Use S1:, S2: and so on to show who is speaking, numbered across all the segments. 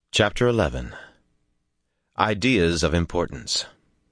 S1: Chapter 11. Ideas of Importance.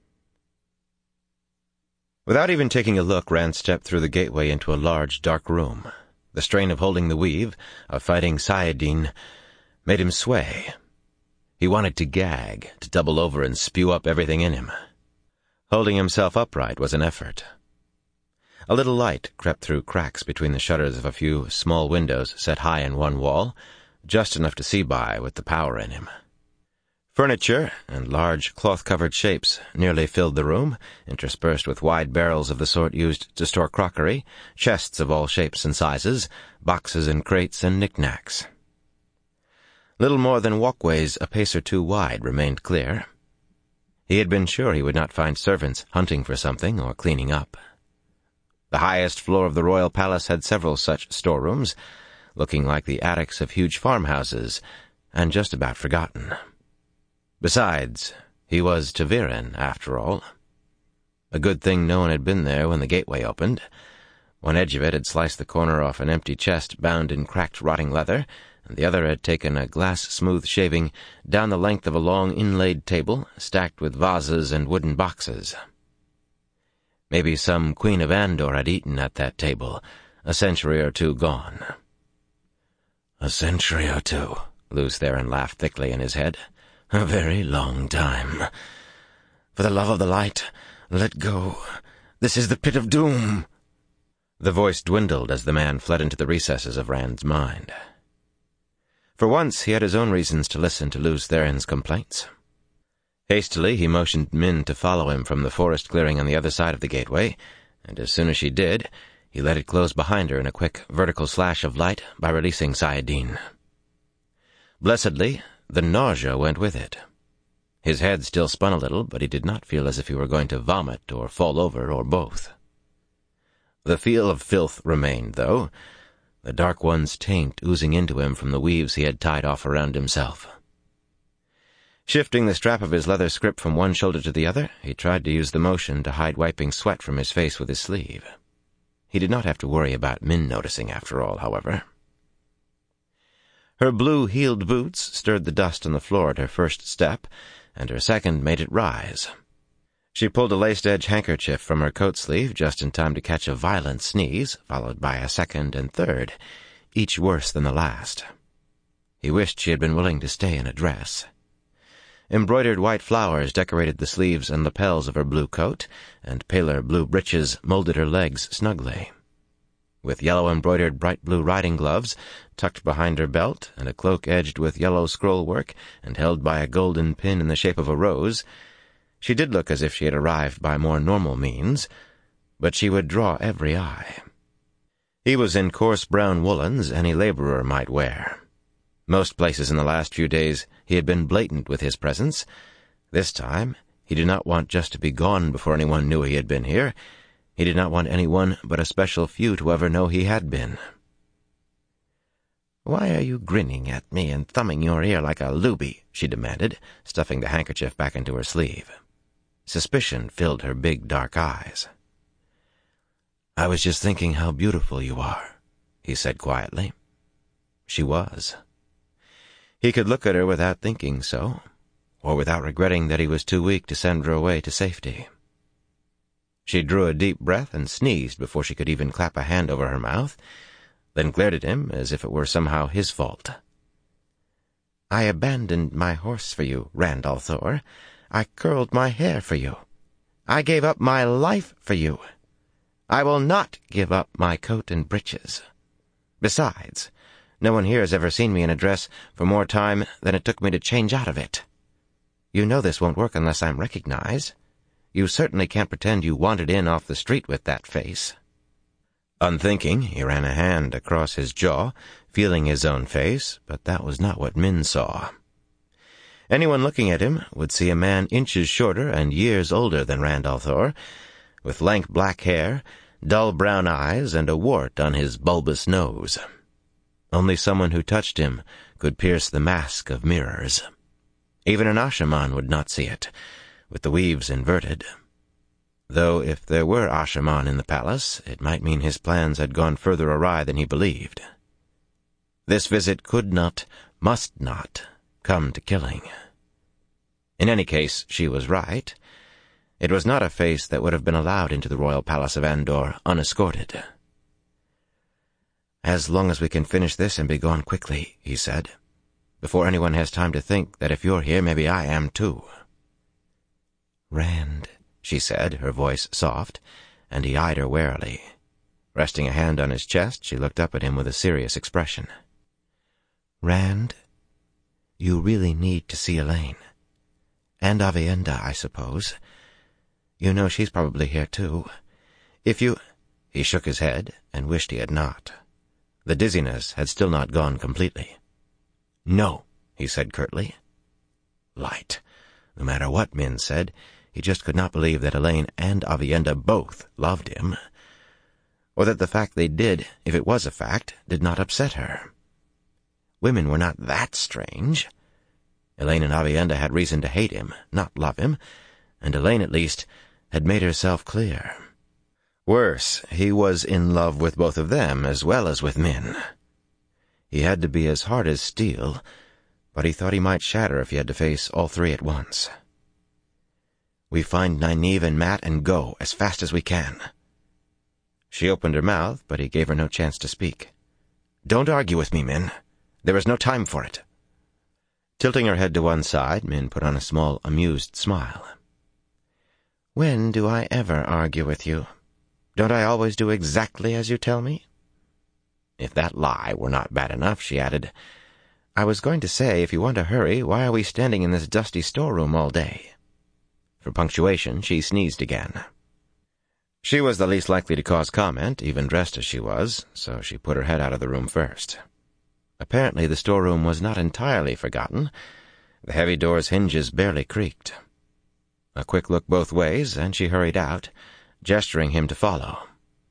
S1: Without even taking a look, Rand stepped through the gateway into a large, dark room. The strain of holding the weave, of fighting Saladin, made him sway. He wanted to gag, to double over and spew up everything in him. Holding himself upright was an effort. A little light crept through cracks between the shutters of a few small windows set high in one wall, just enough to see by with the power in him. Furniture and large cloth-covered shapes nearly filled the room, interspersed with wide barrels of the sort used to store crockery, chests of all shapes and sizes, boxes and crates and knickknacks. Little more than walkways a pace or two wide remained clear. He had been sure he would not find servants hunting for something or cleaning up. The highest floor of the royal palace had several such storerooms, looking like the attics of huge farmhouses, and just about forgotten. Besides, he was ta'veren, after all. A good thing no one had been there when the gateway opened. One edge of it had sliced the corner off an empty chest bound in cracked, rotting leather, and the other had taken a glass-smooth shaving down the length of a long inlaid table, stacked with vases and wooden boxes. Maybe some Queen of Andor had eaten at that table, a century or two gone. "A century or two," Lews Therin laughed thickly in his head. "A very long time. For the love of the light, let go. This is the pit of doom." The voice dwindled as the man fled into the recesses of Rand's mind. For once he had his own reasons to listen to Lews Therin's complaints. Hastily he motioned Min to follow him from the forest clearing on the other side of the gateway, and as soon as she did, he let it close behind her in a quick vertical slash of light by releasing Saladin. Blessedly, the nausea went with it. His head still spun a little, but he did not feel as if he were going to vomit or fall over or both. The feel of filth remained, though, the Dark One's taint oozing into him from the weaves he had tied off around himself. Shifting the strap of his leather scrip from one shoulder to the other, he tried to use the motion to hide wiping sweat from his face with his sleeve. He did not have to worry about Min noticing, after all, however. Her blue-heeled boots stirred the dust on the floor at her first step, and her second made it rise. She pulled a laced-edge handkerchief from her coat sleeve just in time to catch a violent sneeze, followed by a second and third, each worse than the last. He wished she had been willing to stay in a dress. Embroidered white flowers decorated the sleeves and lapels of her blue coat, and paler blue breeches molded her legs snugly. With yellow-embroidered bright blue riding gloves tucked behind her belt, and a cloak edged with yellow scroll-work and held by a golden pin in the shape of a rose, she did look as if she had arrived by more normal means, but she would draw every eye. He was in coarse brown woolens any laborer might wear. Most places in the last few days he had been blatant with his presence. This time he did not want just to be gone before anyone knew he had been here. He did not want anyone but a special few to ever know he had been. "Why are you grinning at me and thumbing your ear like a looby?" she demanded, stuffing the handkerchief back into her sleeve. Suspicion filled her big dark eyes. "I was just thinking how beautiful you are," he said quietly. She was. He could look at her without thinking so, or without regretting that he was too weak to send her away to safety. She drew a deep breath and sneezed before she could even clap a hand over her mouth, then glared at him as if it were somehow his fault. "I abandoned my horse for you, Rand al'Thor. I curled my hair for you. I gave up my life for you. I will not give up my coat and breeches. Besides, no one here has ever seen me in a dress for more time than it took me to change out of it. You know this won't work unless I'm recognized. You certainly can't pretend you wandered in off the street with that face." Unthinking, he ran a hand across his jaw, feeling his own face, but that was not what Min saw. Anyone looking at him would see a man inches shorter and years older than Rand al'Thor, with lank black hair, dull brown eyes, and a wart on his bulbous nose. Only someone who touched him could pierce the mask of mirrors. Even an Ashaman would not see it, with the weaves inverted. Though if there were Ashaman in the palace, it might mean his plans had gone further awry than he believed. This visit could not, must not, come to killing. In any case, she was right. It was not a face that would have been allowed into the royal palace of Andor unescorted. "As long as we can finish this and be gone quickly," he said, "before anyone has time to think that if you're here, maybe I am too." "Rand," she said, her voice soft, and he eyed her warily. Resting a hand on his chest, she looked up at him with a serious expression. "Rand, you really need to see Elaine. And Aviendha, I suppose. You know she's probably here too. If you—" He shook his head and wished he had not. The dizziness had still not gone completely. "No," he said curtly. Light. No matter what Min said, he just could not believe that Elaine and Aviendha both loved him, or that the fact they did, if it was a fact, did not upset her. Women were not that strange. Elaine and Aviendha had reason to hate him, not love him, and Elaine, at least, had made herself clear. Worse, he was in love with both of them as well as with Min. He had to be as hard as steel, but he thought he might shatter if he had to face all three at once. "We find Nynaeve and Mat and go, as fast as we can." She opened her mouth, but he gave her no chance to speak. "Don't argue with me, Min. There is no time for it." Tilting her head to one side, Min put on a small, amused smile. "When do I ever argue with you? Don't I always do exactly as you tell me?" If that lie were not bad enough, she added, "I was going to say, if you want to hurry, why are we standing in this dusty storeroom all day?" For punctuation, she sneezed again. She was the least likely to cause comment, even dressed as she was, so she put her head out of the room first. Apparently the storeroom was not entirely forgotten. The heavy door's hinges barely creaked. A quick look both ways, and she hurried out, gesturing him to follow.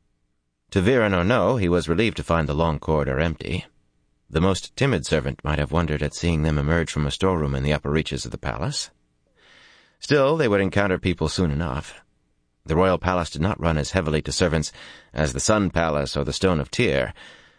S1: To Viren or no, he was relieved to find the long corridor empty. The most timid servant might have wondered at seeing them emerge from a storeroom in the upper reaches of the palace. Still, they would encounter people soon enough. The royal palace did not run as heavily to servants as the Sun Palace or the Stone of Tyr,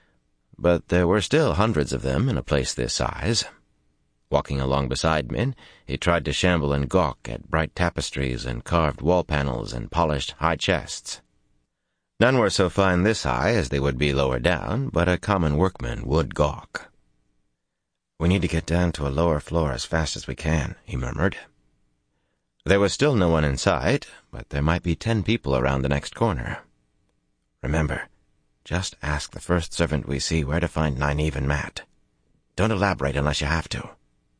S1: but there were still hundreds of them in a place this size. Walking along beside Min, he tried to shamble and gawk at bright tapestries and carved wall panels and polished high chests. None were so fine this high as they would be lower down, but a common workman would gawk. "We need to get down to a lower floor as fast as we can," he murmured. There was still no one in sight, but there might be 10 people around the next corner. "Remember, just ask the first servant we see where to find Nynaeve and Mat. Don't elaborate unless you have to."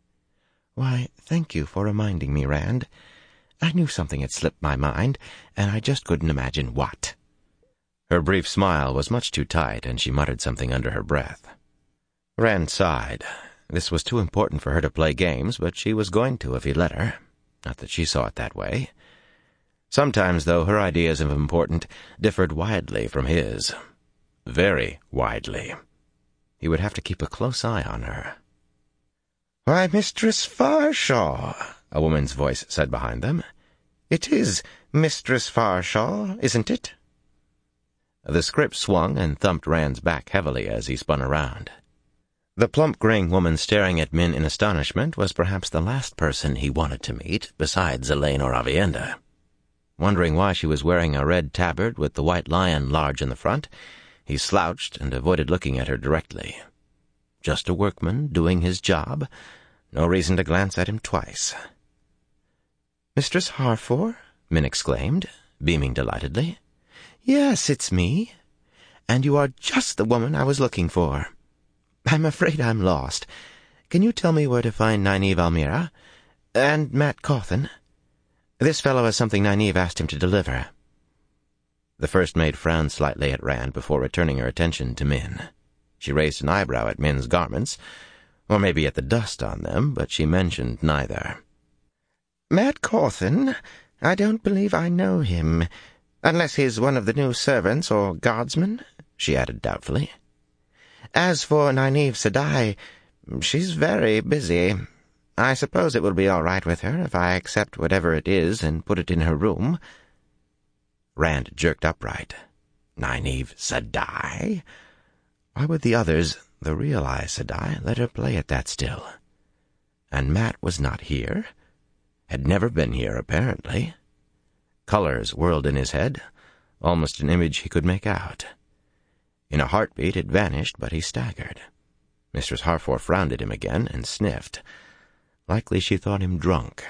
S1: "Why, thank you for reminding me, Rand. I knew something had slipped my mind, and I just couldn't imagine what." Her brief smile was much too tight, and she muttered something under her breath. Rand sighed. This was too important for her to play games, but she was going to if he let her. Not that she saw it that way. Sometimes, though, her ideas of important differed widely from his. Very widely. He would have to keep a close eye on her. "Why, Mistress Farshaw," a woman's voice said behind them. "It is Mistress Farshaw, isn't it?" The script swung and thumped Rand's back heavily as he spun around. The plump graying woman staring at Min in astonishment was perhaps the last person he wanted to meet, besides Elaine or Aviendha. Wondering why she was wearing a red tabard with the white lion large in the front, he slouched and avoided looking at her directly. Just a workman doing his job. No reason to glance at him twice. "Mistress Harfor?" Min exclaimed, beaming delightedly. "Yes, it's me. And you are just the woman I was looking for. I'm afraid I'm lost. Can you tell me where to find Nynaeve Almira? And Mat Cawthon? This fellow has something Nynaeve asked him to deliver." The first maid frowned slightly at Rand before returning her attention to Min. She raised an eyebrow at Min's garments, or maybe at the dust on them, but she mentioned neither. "Mat Cawthon? I don't believe I know him, unless he's one of the new servants or guardsmen," she added doubtfully. "As for Nynaeve Sedai, she's very busy. I suppose it will be all right with her if I accept whatever it is and put it in her room." Rand jerked upright. Nynaeve Sedai? Why would the others, the real Aes Sedai, let her play at that still? And Matt was not here, had never been here, apparently. Colors whirled in his head, almost an image he could make out. In a heartbeat it vanished, but he staggered. Mistress Harford frowned at him again and sniffed. Likely she thought him drunk.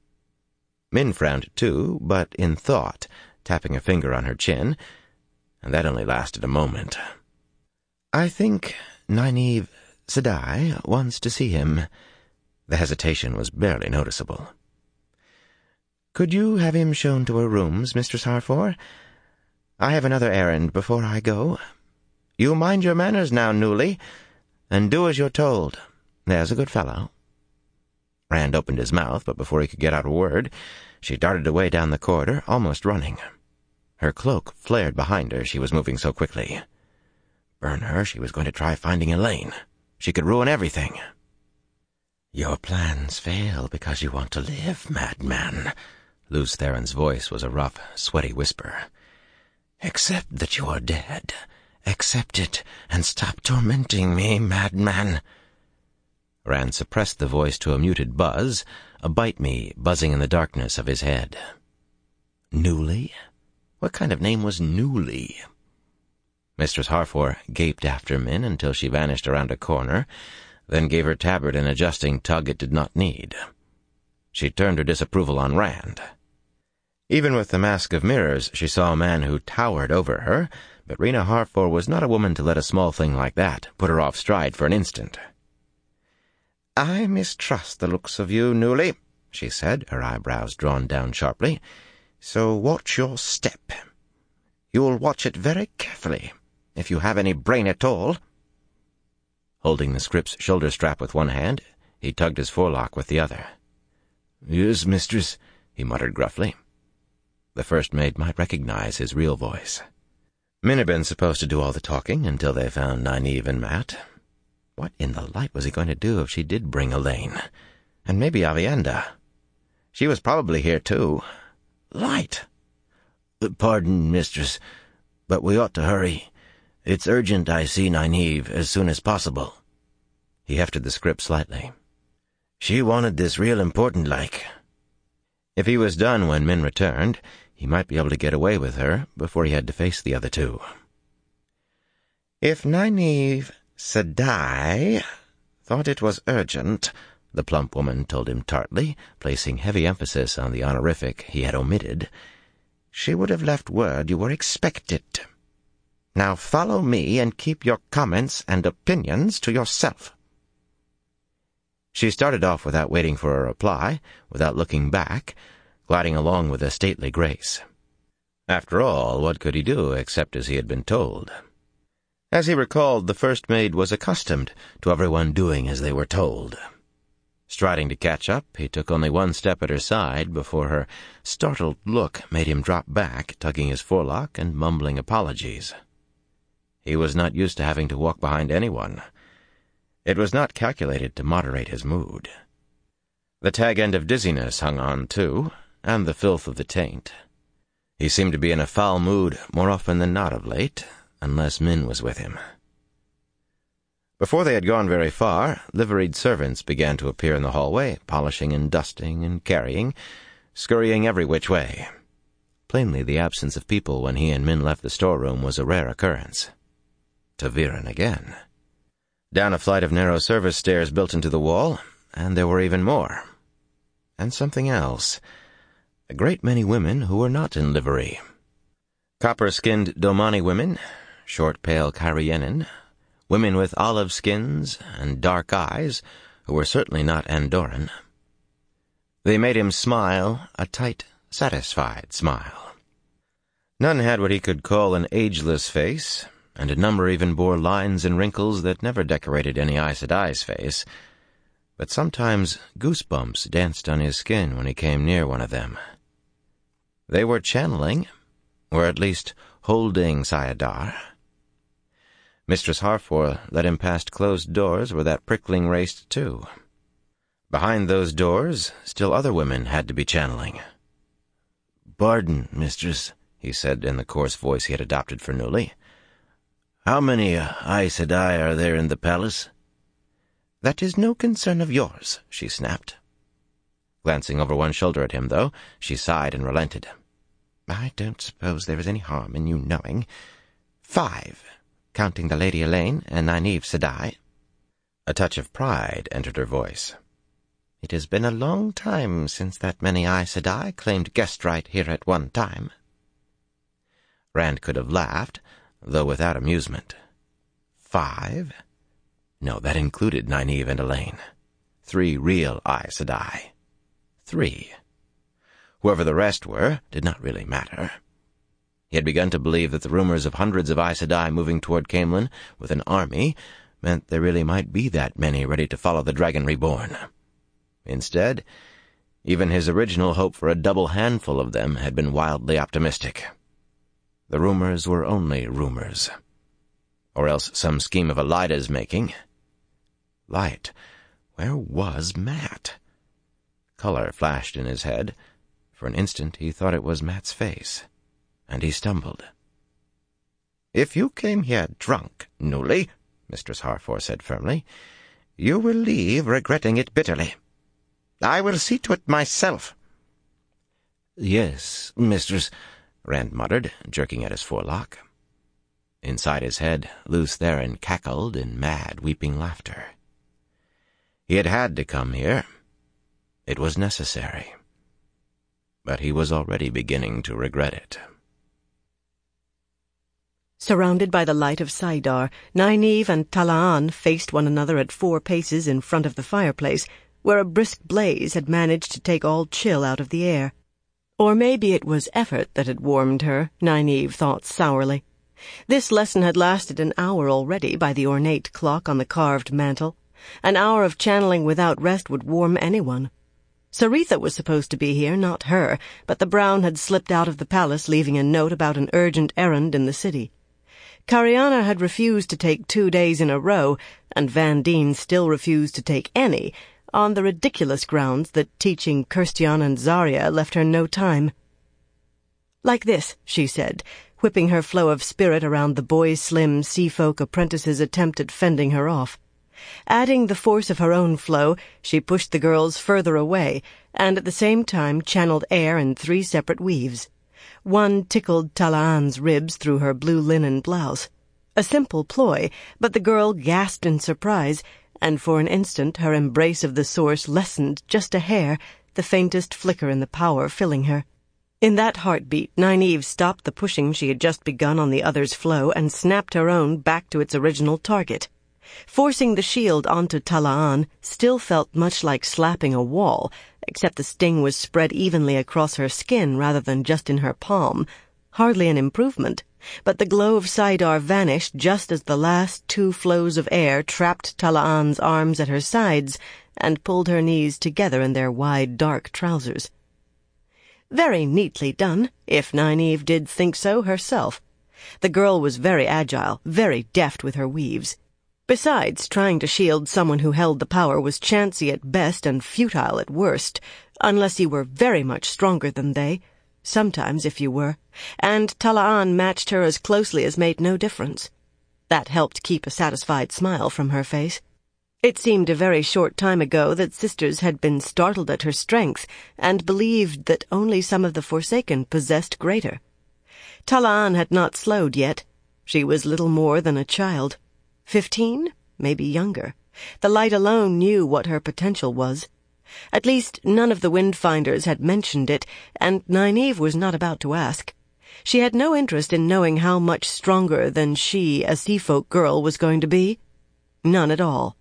S1: Min frowned too, but in thought, tapping a finger on her chin, and that only lasted a moment. "I think Nynaeve Sedai wants to see him." The hesitation was barely noticeable. "Could you have him shown to her rooms, Mistress Harford? I have another errand before I go. You mind your manners now, Newly, and do as you're told. There's a good fellow." Rand opened his mouth, but before he could get out a word, she darted away down the corridor, almost running. Her cloak flared behind her, she was moving so quickly. Burn her, she was going to try finding Elaine. She could ruin everything. "Your plans fail because you want to live, madman." Lews Theron's voice was a rough, sweaty whisper. "Accept that you are dead. Accept it, and stop tormenting me, madman." Rand suppressed the voice to a muted buzz, a bite-me buzzing in the darkness of his head. Newly? What kind of name was Newly? Mistress Harford gaped after Min until she vanished around a corner, then gave her tabard an adjusting tug it did not need. She turned her disapproval on Rand. Even with the mask of mirrors, she saw a man who towered over her, but Rena Harford was not a woman to let a small thing like that put her off stride for an instant. "I mistrust the looks of you, Newly," she said, her eyebrows drawn down sharply. "So watch your step. You'll watch it very carefully, if you have any brain at all." Holding the script's shoulder strap with one hand, he tugged his forelock with the other. "Yes, mistress," he muttered gruffly. The first maid might recognize his real voice. Min had been supposed to do all the talking until they found Nynaeve and Matt. What in the light was he going to do if she did bring Elaine? And maybe Aviendha. She was probably here, too. Light!
S2: "Pardon, mistress, but we ought to hurry. It's urgent I see Nynaeve as soon as possible."
S1: He hefted the script slightly.
S2: "She wanted this real important like."
S1: If he was done when Min returned, he might be able to get away with her before he had to face the other two.
S3: "If Nynaeve Sedai thought it was urgent,"
S1: the plump woman told him tartly, placing heavy emphasis on the honorific he had omitted,
S3: "she would have left word you were expected. Now follow me and keep your comments and opinions to yourself."
S1: She started off without waiting for a reply, without looking back, gliding along with a stately grace. After all, what could he do except as he had been told? As he recalled, the first maid was accustomed to everyone doing as they were told. Striding to catch up, he took only one step at her side before her startled look made him drop back, tugging his forelock and mumbling apologies. He was not used to having to walk behind anyone. It was not calculated to moderate his mood. The tag end of dizziness hung on, too, and the filth of the taint. He seemed to be in a foul mood more often than not of late, unless Min was with him. Before they had gone very far, liveried servants began to appear in the hallway, polishing and dusting and carrying, scurrying every which way. Plainly the absence of people when he and Min left the storeroom was a rare occurrence. ta'Veren again. Down a flight of narrow service stairs built into the wall, and there were even more. And something else. A great many women who were not in livery. Copper-skinned Domani women, short pale Cairienin, women with olive skins and dark eyes, who were certainly not Andoran. They made him smile, a tight, satisfied smile. None had what he could call an ageless face, and a number even bore lines and wrinkles that never decorated any Aes Sedai's face, but sometimes goosebumps danced on his skin when he came near one of them. They were channeling, or at least holding Sayadar. Mistress Harford led him past closed doors where that prickling raced too. Behind those doors, still other women had to be channeling.
S2: "Pardon, mistress," he said in the coarse voice he had adopted for Newly. "How many Aes Sedai are there in the palace?"
S3: That is no concern of yours, she snapped. Glancing over one shoulder at him, though, she sighed and relented. I don't suppose there is any harm in you knowing. 5, counting the Lady Elaine and Nynaeve Sedai. A touch of pride entered her voice. It has been a long time since that many Aes Sedai claimed guest right here at one time. Rand could have laughed, though without amusement. 5? No, that included Nynaeve and Elaine. 3 real Aes Sedai. 3. Whoever the rest were did not really matter. He had begun to believe that the rumors of hundreds of Aes Sedai moving toward Caemlyn with an army meant there really might be that many ready to follow the Dragon Reborn. Instead, even his original hope for a double handful of them had been wildly optimistic. The rumors were only rumors. Or else some scheme of Elida's making. Light, where was Mat? Color flashed in his head. For an instant he thought it was Mat's face, and he stumbled. If you came here drunk, Newly, Mistress Harfor said firmly, you will leave regretting it bitterly. I will see to it myself.
S2: Yes, Mistress,
S3: Rand muttered, jerking at his forelock. Inside his head, Lews Therin cackled in mad, weeping laughter. He had to come here. It was necessary. But he was already beginning to regret it.
S4: Surrounded by the light of saidar, Nynaeve and Talaan faced one another at 4 paces in front of the fireplace, where a brisk blaze had managed to take all chill out of the air. Or maybe it was effort that had warmed her, Nynaeve thought sourly. This lesson had lasted an hour already by the ornate clock on the carved mantel. An hour of channeling without rest would warm anyone. Saritha was supposed to be here, not her, but the Brown had slipped out of the palace, leaving a note about an urgent errand in the city. Cariana had refused to take 2 days in a row, and Van Dien still refused to take any, on the ridiculous grounds that teaching Kirstjan and Zarya left her no time. Like this, she said, whipping her flow of spirit around the boy-slim seafolk apprentice's attempt at fending her off. Adding the force of her own flow, she pushed the girls further away, and at the same time channeled air in 3 separate weaves. One tickled Talaan's ribs through her blue linen blouse. A simple ploy, but the girl gasped in surprise, and for an instant her embrace of the source lessened just a hair, the faintest flicker in the power filling her. In that heartbeat, Nynaeve stopped the pushing she had just begun on the other's flow and snapped her own back to its original target. Forcing the shield onto Talaan still felt much like slapping a wall, except the sting was spread evenly across her skin rather than just in her palm. Hardly an improvement, but the glow of saidar vanished just as the last 2 flows of air trapped Talaan's arms at her sides and pulled her knees together in their wide, dark trousers. Very neatly done, if Nynaeve did think so herself. The girl was very agile, very deft with her weaves. Besides, trying to shield someone who held the power was chancy at best and futile at worst, unless you were very much stronger than they. Sometimes, if you were. And Talaan matched her as closely as made no difference. That helped keep a satisfied smile from her face. It seemed a very short time ago that sisters had been startled at her strength and believed that only some of the Forsaken possessed greater. Talaan had not slowed yet. She was little more than a child. 15? Maybe younger. The light alone knew what her potential was. At least none of the Windfinders had mentioned it, and Nynaeve was not about to ask. She had no interest in knowing how much stronger than she, a seafolk girl, was going to be. None at all.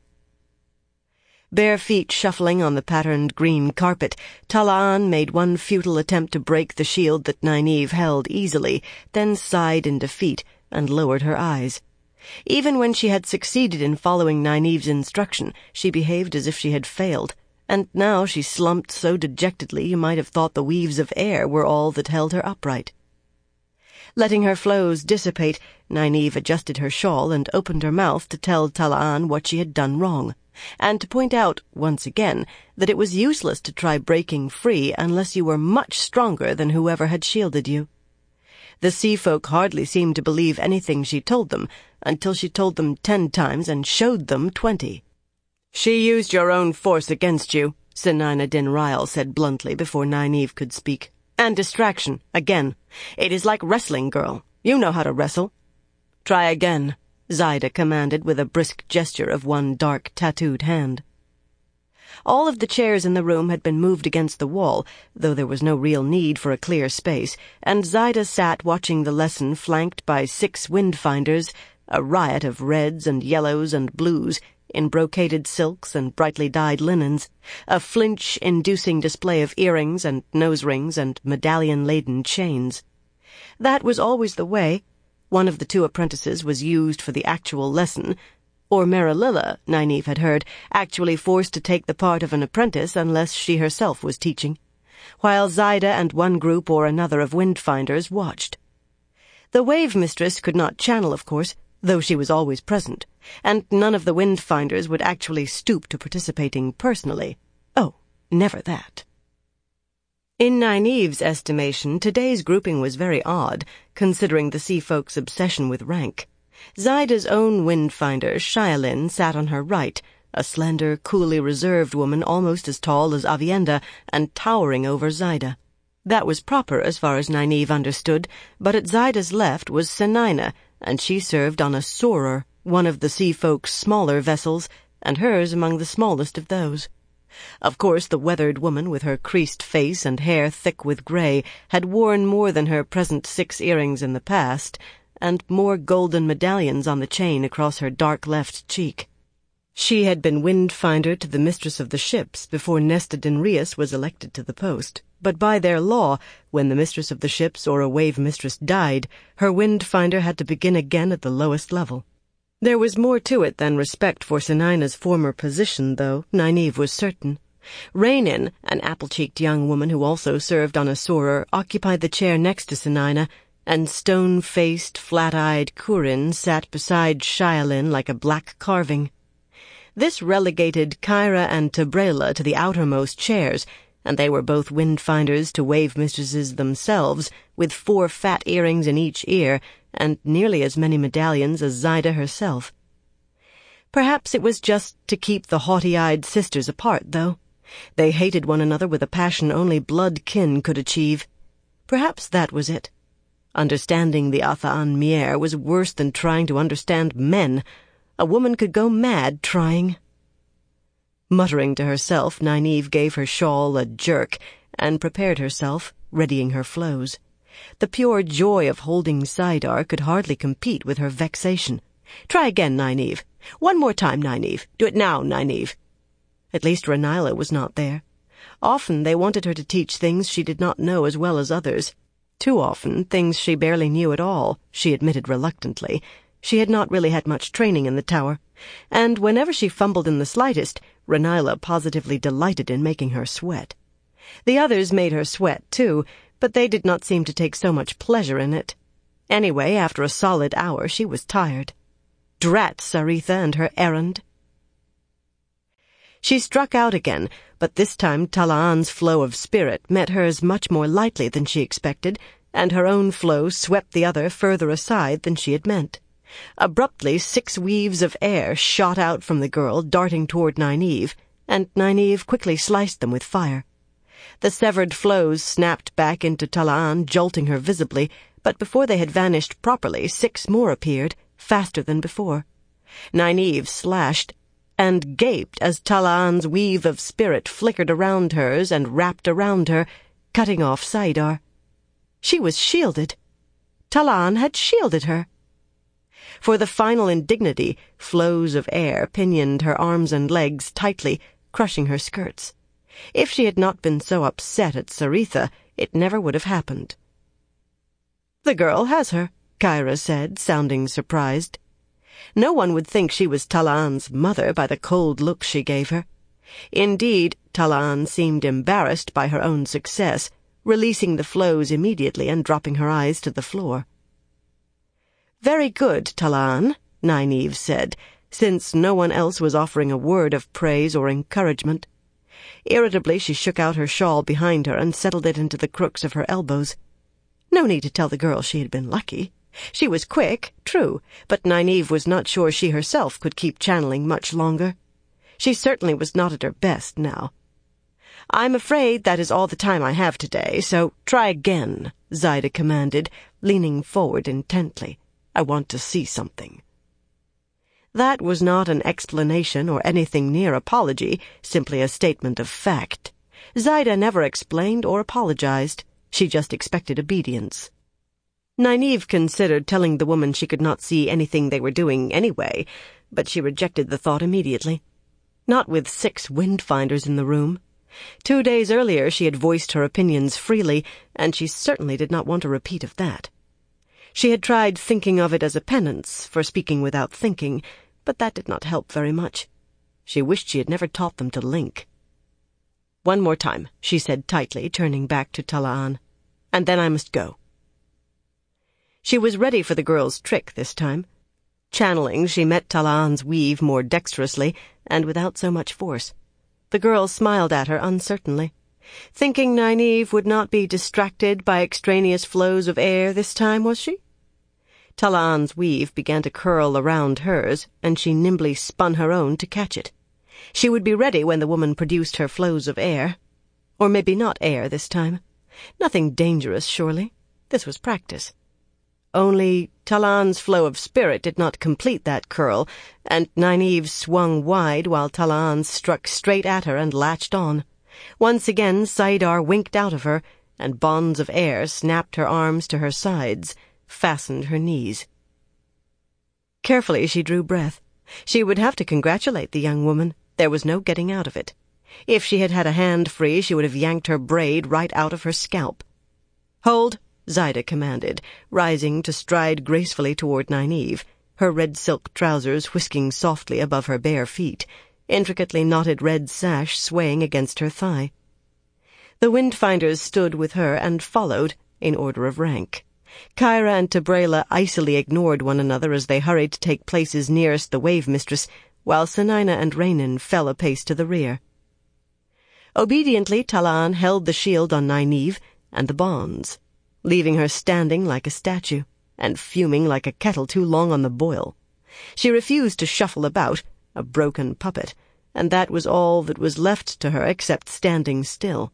S4: Bare feet shuffling on the patterned green carpet, Talaan made one futile attempt to break the shield that Nynaeve held easily, then sighed in defeat and lowered her eyes. Even when she had succeeded in following Nynaeve's instruction, she behaved as if she had failed, and now she slumped so dejectedly you might have thought the weaves of air were all that held her upright. Letting her flows dissipate, Nynaeve adjusted her shawl and opened her mouth to tell Talaan what she had done wrong, and to point out, once again, that it was useless to try breaking free unless you were much stronger than whoever had shielded you. The seafolk hardly seemed to believe anything she told them, until she told them 10 times and showed them 20. "She used your own force against you," Senina Din Ryle said bluntly before Nynaeve could speak. "And distraction, again. It is like wrestling, girl. You know how to wrestle." "Try again," Zaida commanded with a brisk gesture of one dark, tattooed hand. All of the chairs in the room had been moved against the wall, though there was no real need for a clear space, and Zaida sat watching the lesson flanked by 6 windfinders, a riot of reds and yellows and blues, in brocaded silks and brightly dyed linens, a flinch-inducing display of earrings and nose rings and medallion-laden chains. That was always the way. One of the 2 apprentices was used for the actual lesson, or Marililla, Nynaeve had heard, actually forced to take the part of an apprentice unless she herself was teaching, while Zaida and one group or another of windfinders watched. The Wave Mistress could not channel, of course, though she was always present, and none of the windfinders would actually stoop to participating personally. Oh, never that. In Nynaeve's estimation, today's grouping was very odd, considering the sea folk's obsession with rank. Zaida's own windfinder, Shialin, sat on her right, a slender, coolly reserved woman almost as tall as Avienda and towering over Zaida. That was proper as far as Nynaeve understood, but at Zaida's left was Senina, and she served on a Sorer, one of the sea folk's smaller vessels, and hers among the smallest of those. Of course, the weathered woman with her creased face and hair thick with grey had worn more than her present 6 earrings in the past, and more golden medallions on the chain across her dark left cheek. She had been windfinder to the mistress of the ships before Nesta Dinrius was elected to the post, but by their law, when the mistress of the ships or a wave mistress died, her windfinder had to begin again at the lowest level. There was more to it than respect for Senina's former position, though, Nynaeve was certain. Rhaenyn, an apple-cheeked young woman who also served on a Sorer, occupied the chair next to Senina, and stone-faced, flat-eyed Curin sat beside Shialin like a black carving. This relegated Kyra and Tabrela to the outermost chairs, and they were both windfinders to wave mistresses themselves, with 4 fat earrings in each ear, and nearly as many medallions as Zaida herself. Perhaps it was just to keep the haughty-eyed sisters apart, though. They hated one another with a passion only blood kin could achieve. Perhaps that was it. Understanding the Atha'an Mier was worse than trying to understand men. A woman could go mad trying. Muttering to herself, Nynaeve gave her shawl a jerk and prepared herself, readying her flows. The pure joy of holding Saidar could hardly compete with her vexation. "Try again, Nynaeve. One more time, Nynaeve. Do it now, Nynaeve." At least Rhaenyra was not there. Often they wanted her to teach things she did not know as well as others. Too often, things she barely knew at all, she admitted reluctantly. She had not really had much training in the tower, and whenever she fumbled in the slightest, Rhaenyra positively delighted in making her sweat. The others made her sweat, too, but they did not seem to take so much pleasure in it. Anyway, after a solid hour, she was tired. Drat Saritha and her errand. She struck out again, but this time Tala'an's flow of spirit met hers much more lightly than she expected, and her own flow swept the other further aside than she had meant. Abruptly, 6 weaves of air shot out from the girl, darting toward Nynaeve, and Nynaeve quickly sliced them with fire. The severed flows snapped back into Tala'an, jolting her visibly, but before they had vanished properly, 6 more appeared, faster than before. Nynaeve slashed, and gaped as Tala'an's weave of spirit flickered around hers and wrapped around her, cutting off Saidar. She was shielded. Tala'an had shielded her. For the final indignity, flows of air pinioned her arms and legs tightly, crushing her skirts. If she had not been so upset at Saritha, it never would have happened. "The girl has her," Kyra said, sounding surprised. No one would think she was Tala'an's mother by the cold look she gave her. Indeed, Tala'an seemed embarrassed by her own success, releasing the flows immediately and dropping her eyes to the floor. "Very good, Tala'an," Nynaeve said, since no one else was offering a word of praise or encouragement. Irritably, she shook out her shawl behind her and settled it into the crooks of her elbows. No need to tell the girl she had been lucky. She was quick, true, but Nynaeve was not sure she herself could keep channeling much longer. She certainly was not at her best now. "I'm afraid that is all the time I have today, so try again," Zaida commanded, leaning forward intently. "I want to see something." That was not an explanation or anything near apology, simply a statement of fact. Zaida never explained or apologized. She just expected obedience. Nynaeve considered telling the woman she could not see anything they were doing anyway, but she rejected the thought immediately. Not with 6 Windfinders in the room. 2 days earlier she had voiced her opinions freely, and she certainly did not want a repeat of that. She had tried thinking of it as a penance for speaking without thinking, but that did not help very much. She wished she had never taught them to link. "One more time," she said tightly, turning back to Talaan. "And then I must go." She was ready for the girl's trick this time. Channeling, she met Talaan's weave more dexterously, and without so much force. The girl smiled at her uncertainly. Thinking Nynaeve would not be distracted by extraneous flows of air this time, was she? Talaan's weave began to curl around hers, and she nimbly spun her own to catch it. She would be ready when the woman produced her flows of air. Or maybe not air this time. Nothing dangerous, surely. This was practice. Only Talaan's flow of spirit did not complete that curl, and Nynaeve swung wide while Talaan struck straight at her and latched on. Once again saidar winked out of her, and bonds of air snapped her arms to her sides, fastened her knees. Carefully she drew breath. She would have to congratulate the young woman. There was no getting out of it. If she had had a hand free, she would have yanked her braid right out of her scalp. "Hold," Zaida commanded, rising to stride gracefully toward Nynaeve, her red silk trousers whisking softly above her bare feet, intricately knotted red sash swaying against her thigh. The Windfinders stood with her and followed, in order of rank. Kyra and Tabrela icily ignored one another as they hurried to take places nearest the Wave-Mistress, while Senina and Raynin fell a pace to the rear. Obediently, Talaan held the shield on Nynaeve and the bonds, leaving her standing like a statue, and fuming like a kettle too long on the boil. She refused to shuffle about, a broken puppet, and that was all that was left to her except standing still.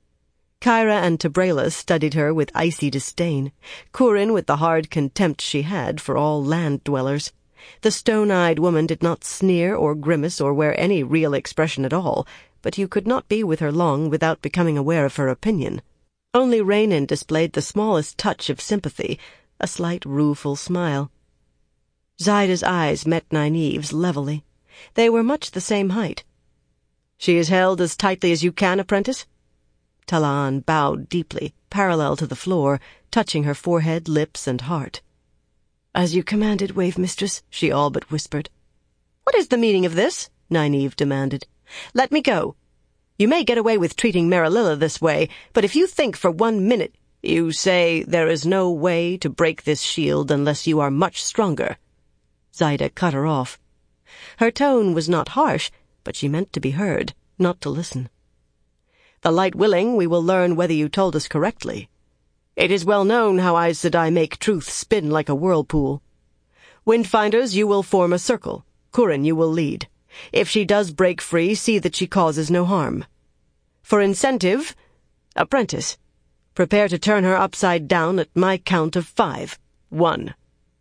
S4: Kyra and Tabrela studied her with icy disdain, Kurin with the hard contempt she had for all land-dwellers. The stone-eyed woman did not sneer or grimace or wear any real expression at all, but you could not be with her long without becoming aware of her opinion. Only Raynin displayed the smallest touch of sympathy, a slight rueful smile. Zaida's eyes met Nynaeve's levelly. They were much the same height. "She is held as tightly as you can, apprentice?" Talaan bowed deeply, parallel to the floor, touching her forehead, lips, and heart. "As you commanded, Wave-Mistress," she all but whispered. "What is the meaning of this?" Nynaeve demanded. "Let me go. You may get away with treating Marililla this way, but if you think for 1 minute, you say there is no way to break this shield unless you are much stronger." Zaida cut her off. Her tone was not harsh, but she meant to be heard, not to listen. "The light willing, we will learn whether you told us correctly. It is well known how Aes Sedai make truth spin like a whirlpool. Windfinders, you will form a circle. Kurin, you will lead. If she does break free, see that she causes no harm. For incentive, apprentice, prepare to turn her upside down at my count of 5. 1.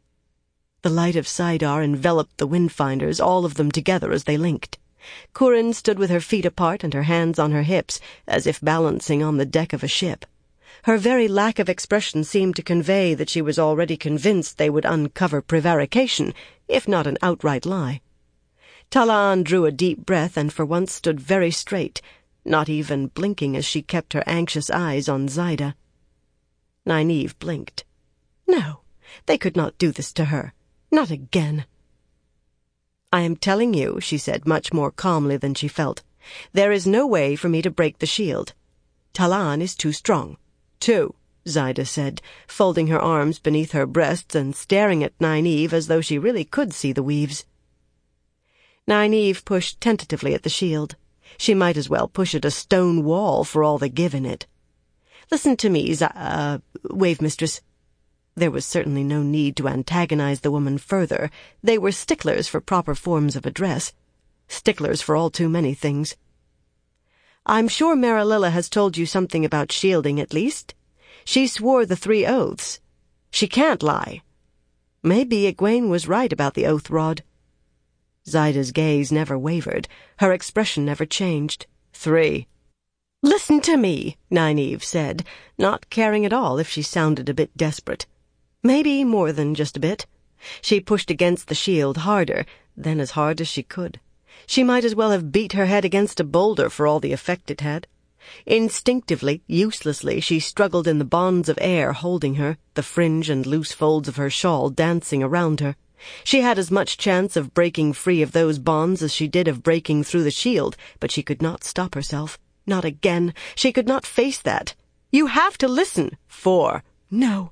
S4: The light of saidar enveloped the Windfinders, all of them together as they linked. Kurin stood with her feet apart and her hands on her hips, as if balancing on the deck of a ship. Her very lack of expression seemed to convey that she was already convinced they would uncover prevarication, if not an outright lie. Talaan drew a deep breath and for once stood very straight, not even blinking as she kept her anxious eyes on Zaida. Nynaeve blinked. No, they could not do this to her. Not again. "I am telling you," she said much more calmly than she felt, "there is no way for me to break the shield. Talaan is too strong." 2, Zaida said, folding her arms beneath her breasts and staring at Nynaeve as though she really could see the weaves. Nynaeve pushed tentatively at the shield. She might as well push at a stone wall for all the give in it. "Listen to me, Wave-Mistress." There was certainly no need to antagonize the woman further. They were sticklers for proper forms of address. Sticklers for all too many things. "I'm sure Marillilla has told you something about shielding, at least. She swore the 3 oaths. She can't lie. Maybe Egwene was right about the oath rod." Zyda's gaze never wavered. Her expression never changed. 3. "Listen to me," Nynaeve said, not caring at all if she sounded a bit desperate. Maybe more than just a bit. She pushed against the shield harder, then as hard as she could. She might as well have beat her head against a boulder for all the effect it had. Instinctively, uselessly, she struggled in the bonds of air holding her, the fringe and loose folds of her shawl dancing around her. She had as much chance of breaking free of those bonds as she did of breaking through the shield, but she could not stop herself. Not again. She could not face that. "You have to listen." 4. No,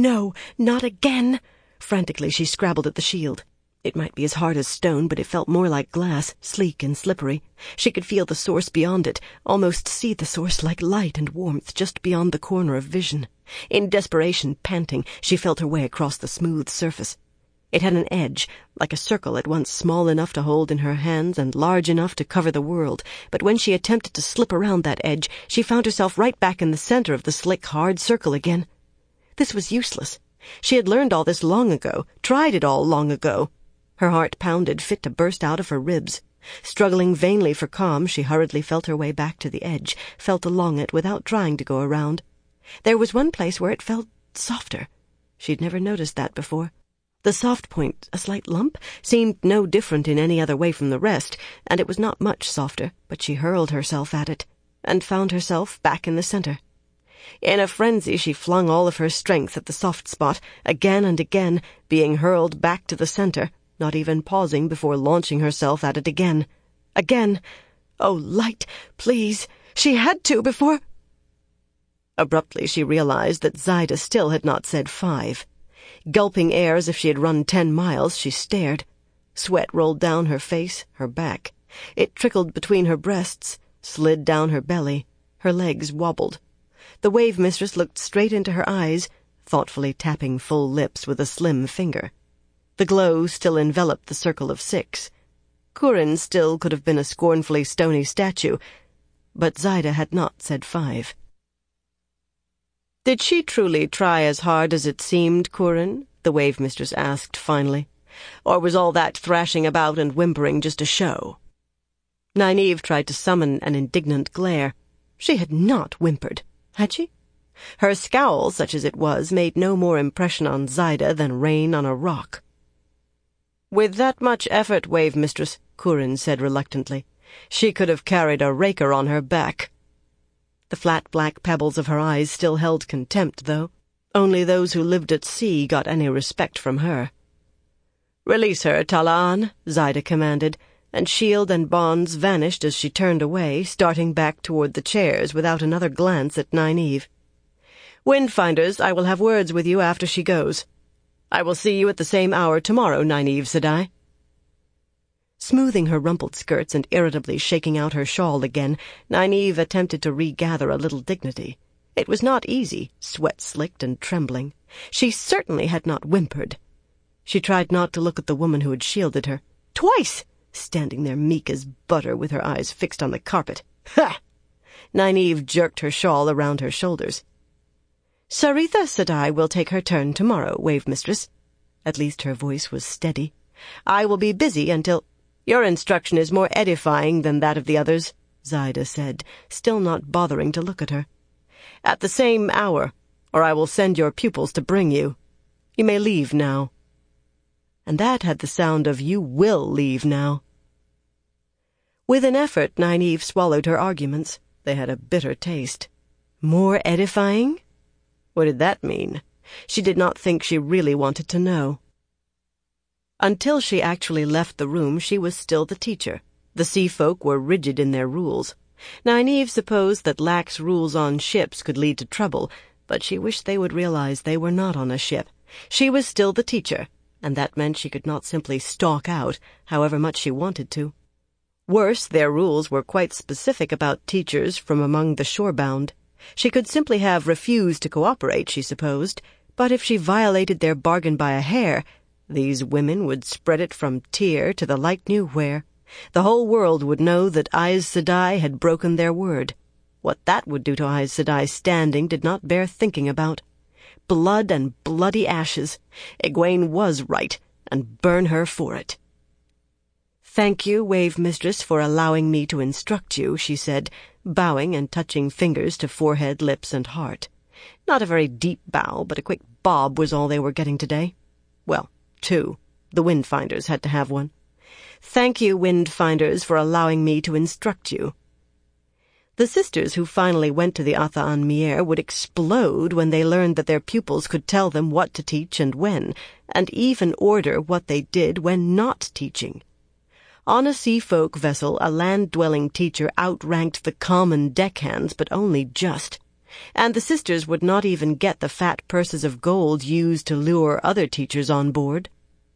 S4: not again. Frantically, she scrabbled at the shield. It might be as hard as stone, but it felt more like glass, sleek and slippery. She could feel the source beyond it, almost see the source like light and warmth just beyond the corner of vision. In desperation, panting, she felt her way across the smooth surface. It had an edge, like a circle at once small enough to hold in her hands and large enough to cover the world, but when she attempted to slip around that edge, she found herself right back in the center of the slick, hard circle again. This was useless. She had learned all this long ago, tried it all long ago. Her heart pounded, fit to burst out of her ribs. Struggling vainly for calm, she hurriedly felt her way back to the edge, felt along it without trying to go around. There was one place where it felt softer. She'd never noticed that before. The soft point, a slight lump, seemed no different in any other way from the rest, and it was not much softer, but she hurled herself at it, and found herself back in the center. In a frenzy, she flung all of her strength at the soft spot, again and again, being hurled back to the center, not even pausing before launching herself at it again. Again. Oh, light, please. She had to before... Abruptly, she realized that Zyda still had not said 5. Gulping air as if she had run 10 miles, she stared. Sweat rolled down her face, her back. It trickled between her breasts, slid down her belly. Her legs wobbled. The wave mistress looked straight into her eyes, thoughtfully tapping full lips with a slim finger. The glow still enveloped the circle of 6. Kurin still could have been a scornfully stony statue, but Zyda had not said 5. "Did she truly try as hard as it seemed, Kurin?" the wave mistress asked finally. "Or was all that thrashing about and whimpering just a show?" Nynaeve tried to summon an indignant glare. She had not whimpered, had she? Her scowl, such as it was, made no more impression on Zyda than rain on a rock. "With that much effort, wave mistress," Kurin said reluctantly, "she could have carried a raker on her back." The flat black pebbles of her eyes still held contempt, though. Only those who lived at sea got any respect from her. "Release her, Talaan," Zyda commanded, and shield and bonds vanished as she turned away, starting back toward the chairs without another glance at Nynaeve. "Windfinders, I will have words with you after she goes. I will see you at the same hour tomorrow, Nynaeve Sedai." Smoothing her rumpled skirts and irritably shaking out her shawl again, Nynaeve attempted to regather a little dignity. It was not easy, sweat-slicked and trembling. She certainly had not whimpered. She tried not to look at the woman who had shielded her. Twice! Standing there meek as butter with her eyes fixed on the carpet. Ha! Nynaeve jerked her shawl around her shoulders. "Saritha Sedai will take her turn tomorrow, wave mistress." At least her voice was steady. "I will be busy until—" "Your instruction is more edifying than that of the others," Zyda said, still not bothering to look at her. "At the same hour, or I will send your pupils to bring you. You may leave now." And that had the sound of "you will leave now." With an effort, Nynaeve swallowed her arguments. They had a bitter taste. More edifying? What did that mean? She did not think she really wanted to know. Until she actually left the room, she was still the teacher. The sea folk were rigid in their rules. Nynaeve supposed that lax rules on ships could lead to trouble, but she wished they would realize they were not on a ship. She was still the teacher, and that meant she could not simply stalk out, however much she wanted to. Worse, their rules were quite specific about teachers from among the shorebound. She could simply have refused to cooperate, she supposed, but if she violated their bargain by a hair, these women would spread it from Tyr to the light knew where. The whole world would know that Aes Sedai had broken their word. What that would do to Aes Sedai's standing did not bear thinking about. Blood and bloody ashes. Egwene was right, and burn her for it. "Thank you, Wave Mistress, for allowing me to instruct you," she said, bowing and touching fingers to forehead, lips, and heart. Not a very deep bow, but a quick bob was all they were getting today. Well, two. The Windfinders had to have one. "Thank you, Windfinders, for allowing me to instruct you." The sisters who finally went to the Athaan Mier would explode when they learned that their pupils could tell them what to teach and when, and even order what they did when not teaching. On a sea-folk vessel, a land-dwelling teacher outranked the common deckhands, but only just. And the sisters would not even get the fat purses of gold used to lure other teachers on board.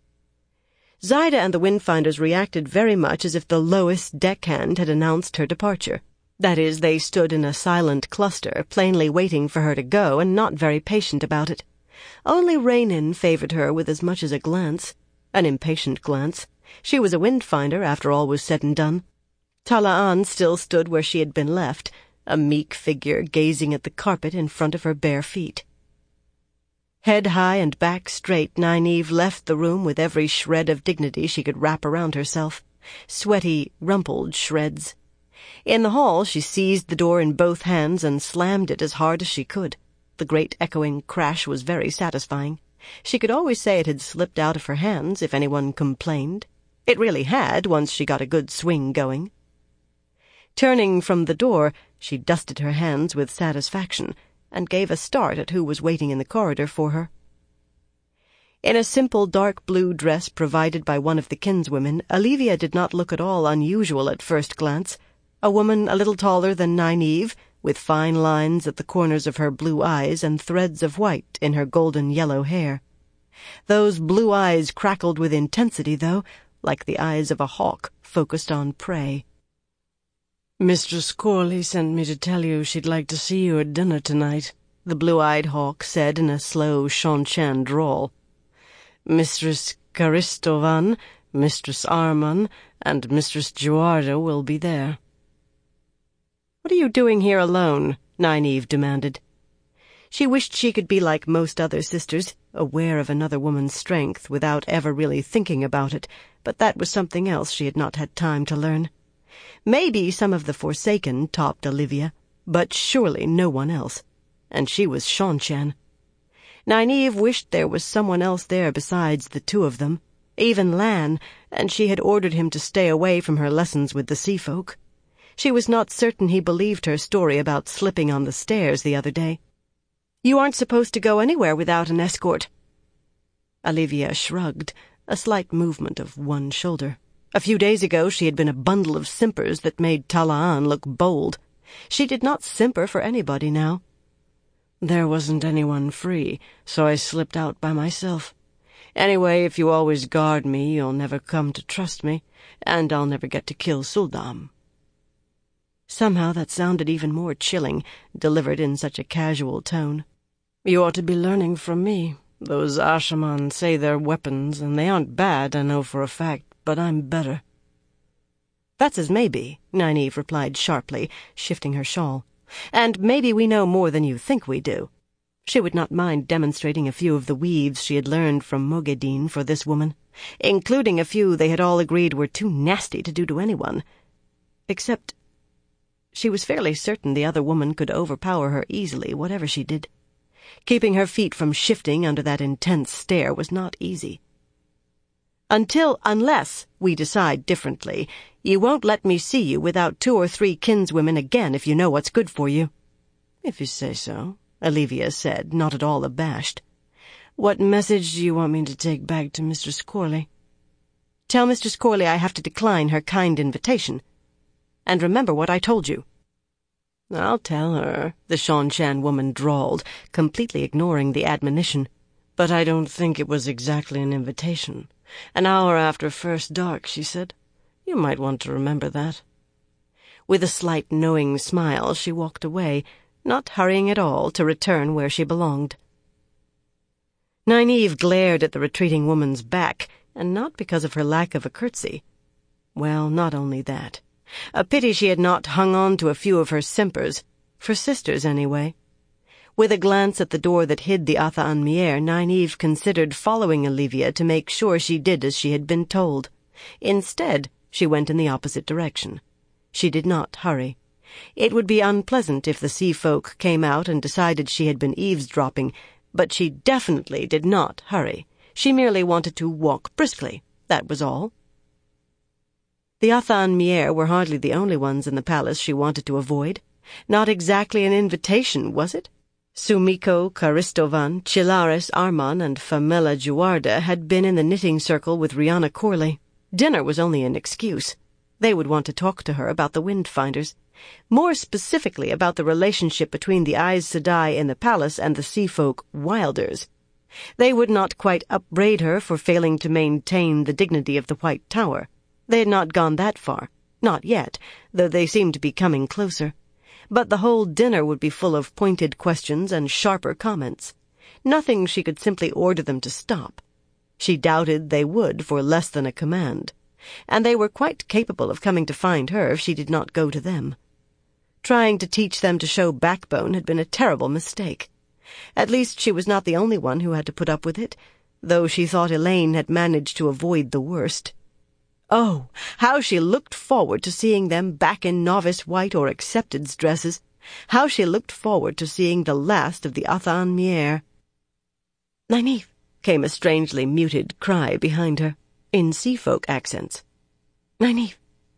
S4: Zaida and the Windfinders reacted very much as if the lowest deckhand had announced her departure. That is, they stood in a silent cluster, plainly waiting for her to go, and not very patient about it. Only Rhaenyn favored her with as much as a glance, an impatient glance. She was a Windfinder, after all was said and done. Talaan still stood where she had been left, a meek figure gazing at the carpet in front of her bare feet. Head high and back straight, Nynaeve left the room with every shred of dignity she could wrap around herself. Sweaty, rumpled shreds. In the hall she seized the door in both hands and slammed it as hard as she could. The great echoing crash was very satisfying. She could always say it had slipped out of her hands if anyone complained. It really had, once she got a good swing going. Turning from the door, she dusted her hands with satisfaction, and gave a start at who was waiting in the corridor for her. In a simple dark blue dress provided by one of the kinswomen, Olivia did not look at all unusual at first glance. A woman a little taller than Nynaeve, with fine lines at the corners of her blue eyes and threads of white in her golden-yellow hair. Those blue eyes crackled with intensity, though, like the eyes of a hawk focused on prey.
S5: "Mistress Corley sent me to tell you she'd like to see you at dinner tonight,"
S4: the blue-eyed hawk said in a slow Seanchan drawl.
S5: "Mistress Caristovan, Mistress Arman, and Mistress Juarda will be there."
S4: "What are you doing here alone?" Nynaeve demanded. She wished she could be like most other sisters, aware of another woman's strength without ever really thinking about it, but that was something else she had not had time to learn. Maybe some of the Forsaken topped Olivia, but surely no one else. And she was Seanchan. Nynaeve wished there was someone else there besides the two of them, even Lan, and she had ordered him to stay away from her lessons with the sea folk. She was not certain he believed her story about slipping on the stairs the other day. "You aren't supposed to go anywhere without an escort." Olivia shrugged, a slight movement of one shoulder. A few days ago she had been a bundle of simpers that made Talaan look bold. She did not simper for anybody now.
S5: "There wasn't anyone free, so I slipped out by myself. Anyway, if you always guard me, you'll never come to trust me, and I'll never get to kill Suldam."
S4: Somehow that sounded even more chilling, delivered in such a casual tone.
S5: "You ought to be learning from me. Those Ashaman say they're weapons, and they aren't bad, I know for a fact, but I'm better."
S4: "That's as may be," Nynaeve replied sharply, shifting her shawl. "And maybe we know more than you think we do." She would not mind demonstrating a few of the weaves she had learned from Moghedien for this woman, including a few they had all agreed were too nasty to do to anyone. Except she was fairly certain the other woman could overpower her easily, whatever she did. Keeping her feet from shifting under that intense stare was not easy. Unless we decide differently, you won't let me see you without 2 or 3 kinswomen again if you know what's good for you."
S5: "If you say so," Olivia said, not at all abashed. "What message do you want me to take back to Mistress Corley?"
S4: "Tell Mistress Corley I have to decline her kind invitation. And remember what I told you."
S5: "I'll tell her,"
S4: the Seanchan woman drawled, completely ignoring the admonition.
S5: "But I don't think it was exactly an invitation. An hour after first dark, she said. You might want to remember that."
S4: With a slight knowing smile, she walked away, not hurrying at all to return where she belonged. Nynaeve glared at the retreating woman's back, and not because of her lack of a curtsy.
S5: Well, not only that. A pity she had not hung on to a few of her simpers. For sisters, anyway. With a glance at the door that hid the Atha An Mier, Nynaeve considered following Olivia to make sure she did as she had been told. Instead, she went in the opposite direction. She did not hurry. It would be unpleasant if the sea folk came out and decided she had been eavesdropping, but she definitely did not hurry. She merely wanted to walk briskly, that was all. The Atha An Mier were hardly the only ones in the palace she wanted to avoid. Not exactly an invitation, was it? Sumiko, Karistovan, Chilaris, Arman, and Famela Juarda had been in the knitting circle with Rihanna Corley. Dinner was only an excuse. They would want to talk to her about the Windfinders. More specifically about the relationship between the Aes Sedai in the palace and the sea-folk Wilders. They would not quite upbraid her for failing to maintain the dignity of the White Tower. They had not gone that far. Not yet, though they seemed to be coming closer. But the whole dinner would be full of pointed questions and sharper comments. Nothing she could simply order them to stop. She doubted they would for less than a command. And they were quite capable of coming to find her if she did not go to them. Trying to teach them to show backbone had been a terrible mistake. At least she was not the only one who had to put up with it, though she thought Elaine had managed to avoid the worst. Oh, how she looked forward to seeing them back in novice white or accepted's dresses. How she looked forward to seeing the last of the Atha An Mier. "Nynaeve," came a strangely muted cry behind her, in sea-folk accents. "Nynaeve."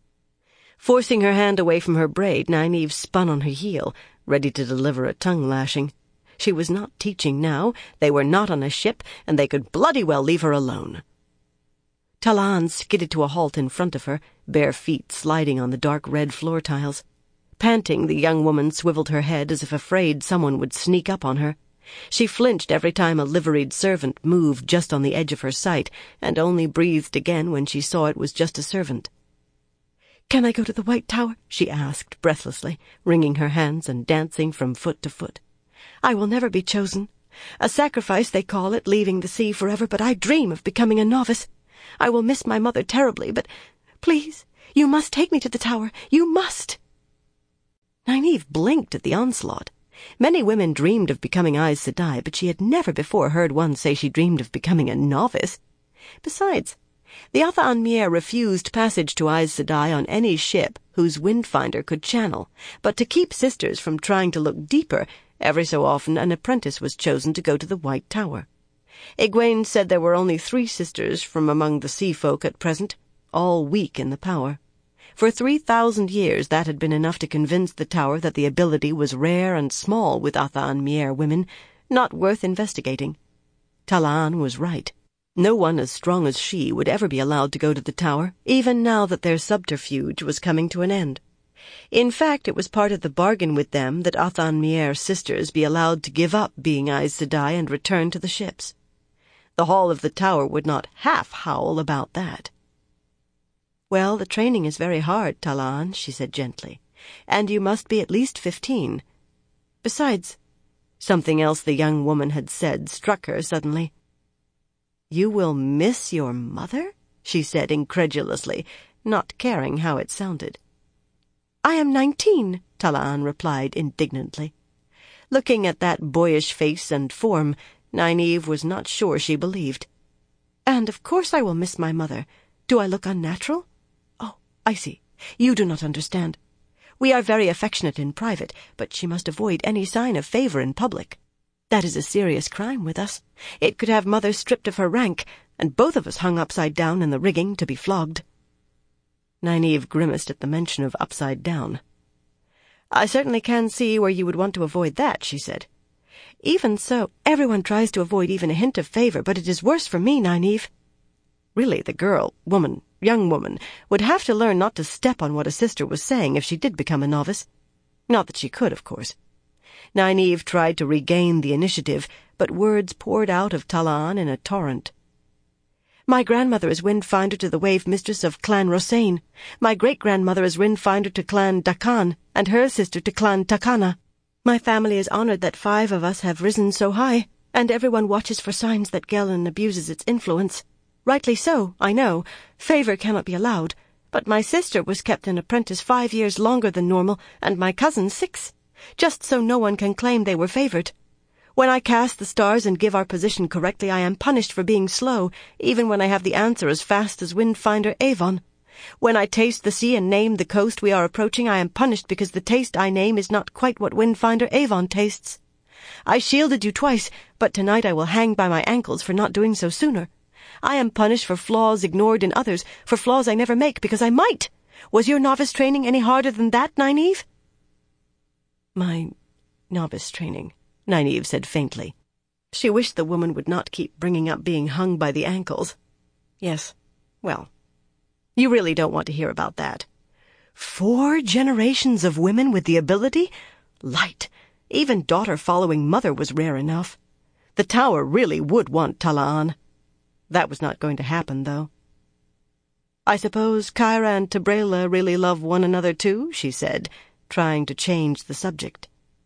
S5: Forcing her hand away from her braid, Nynaeve spun on her heel, ready to deliver a tongue-lashing. She was not teaching now, they were not on a ship, and they could bloody well leave her alone. Talaan skidded to a halt in front of her, bare feet sliding on the dark red floor tiles. Panting, the young woman swiveled her head as if afraid someone would sneak up on her. She flinched every time a liveried servant moved just on the edge of her sight, and only breathed again when she saw it was just a servant. "Can I go to the White Tower?" she asked breathlessly, wringing her hands and dancing from foot to foot. "I will never be chosen. A sacrifice, they call it, leaving the sea forever, but I dream of becoming a novice. I will miss my mother terribly, but please, you must take me to the tower. You must." Nynaeve blinked at the onslaught. Many women dreamed of becoming Aes Sedai, but she had never before heard one say she dreamed of becoming a novice. Besides, the Atha An Mier refused passage to Aes Sedai on any ship whose Windfinder could channel, but to keep sisters from trying to look deeper, every so often an apprentice was chosen to go to the White Tower. Egwene said there were only 3 sisters from among the sea folk at present, all weak in the power. For 3,000 years that had been enough to convince the Tower that the ability was rare and small with Atha An Mier women, not worth investigating. Talaan was right. No one as strong as she would ever be allowed to go to the Tower, even now that their subterfuge was coming to an end. In fact, it was part of the bargain with them that Atha An Mier sisters be allowed to give up being Aes Sedai and return to the ships. The hall of the Tower would not half howl about that. "Well, the training is very hard, Talaan," she said gently, "and you must be at least 15. Besides," something else the young woman had said struck her suddenly. "You will miss your mother?" she said incredulously, not caring how it sounded. "I am 19, Talaan replied indignantly. Looking at that boyish face and form, Nynaeve was not sure she believed. "And of course I will miss my mother. Do I look unnatural? Oh, I see. You do not understand. We are very affectionate in private, but she must avoid any sign of favor in public. That is a serious crime with us. It could have mother stripped of her rank, and both of us hung upside down in the rigging to be flogged." Nynaeve grimaced at the mention of upside down. "I certainly can see where you would want to avoid that," she said. "Even so, everyone tries to avoid even a hint of favor, but it is worse for me, Nynaeve." Really, the young woman, would have to learn not to step on what a sister was saying if she did become a novice. Not that she could, of course. Nynaeve tried to regain the initiative, but words poured out of Talaan in a torrent. "My grandmother is Windfinder to the Wave Mistress of Clan Rosain. My great-grandmother is Windfinder to Clan Dakan, and her sister to Clan Takana. My family is honored that 5 of us have risen so high, and everyone watches for signs that Gelen abuses its influence. Rightly so, I know. Favor cannot be allowed, But my sister was kept an apprentice 5 years longer than normal, and my cousin 6, just so no one can claim they were favored. When I cast the stars and give our position correctly, I am punished for being slow, even when I have the answer as fast as Windfinder Avon. When I taste the sea and name the coast we are approaching, I am punished because the taste I name is not quite what Windfinder Avon tastes. I shielded you twice, but tonight I will hang by my ankles for not doing so sooner. I am punished for flaws ignored in others, for flaws I never make because I might. Was your novice training any harder than that, Nynaeve? My novice training, Nynaeve said faintly. She wished the woman would not keep bringing up being hung by the ankles. Yes, well, you really don't want to hear about that. 4 generations of women with the ability? Light. Even daughter following mother was rare enough. The tower really would want Talaan. That was not going to happen, though. I suppose Kyra and Tabrela really love one another too, she said, trying to change the subject.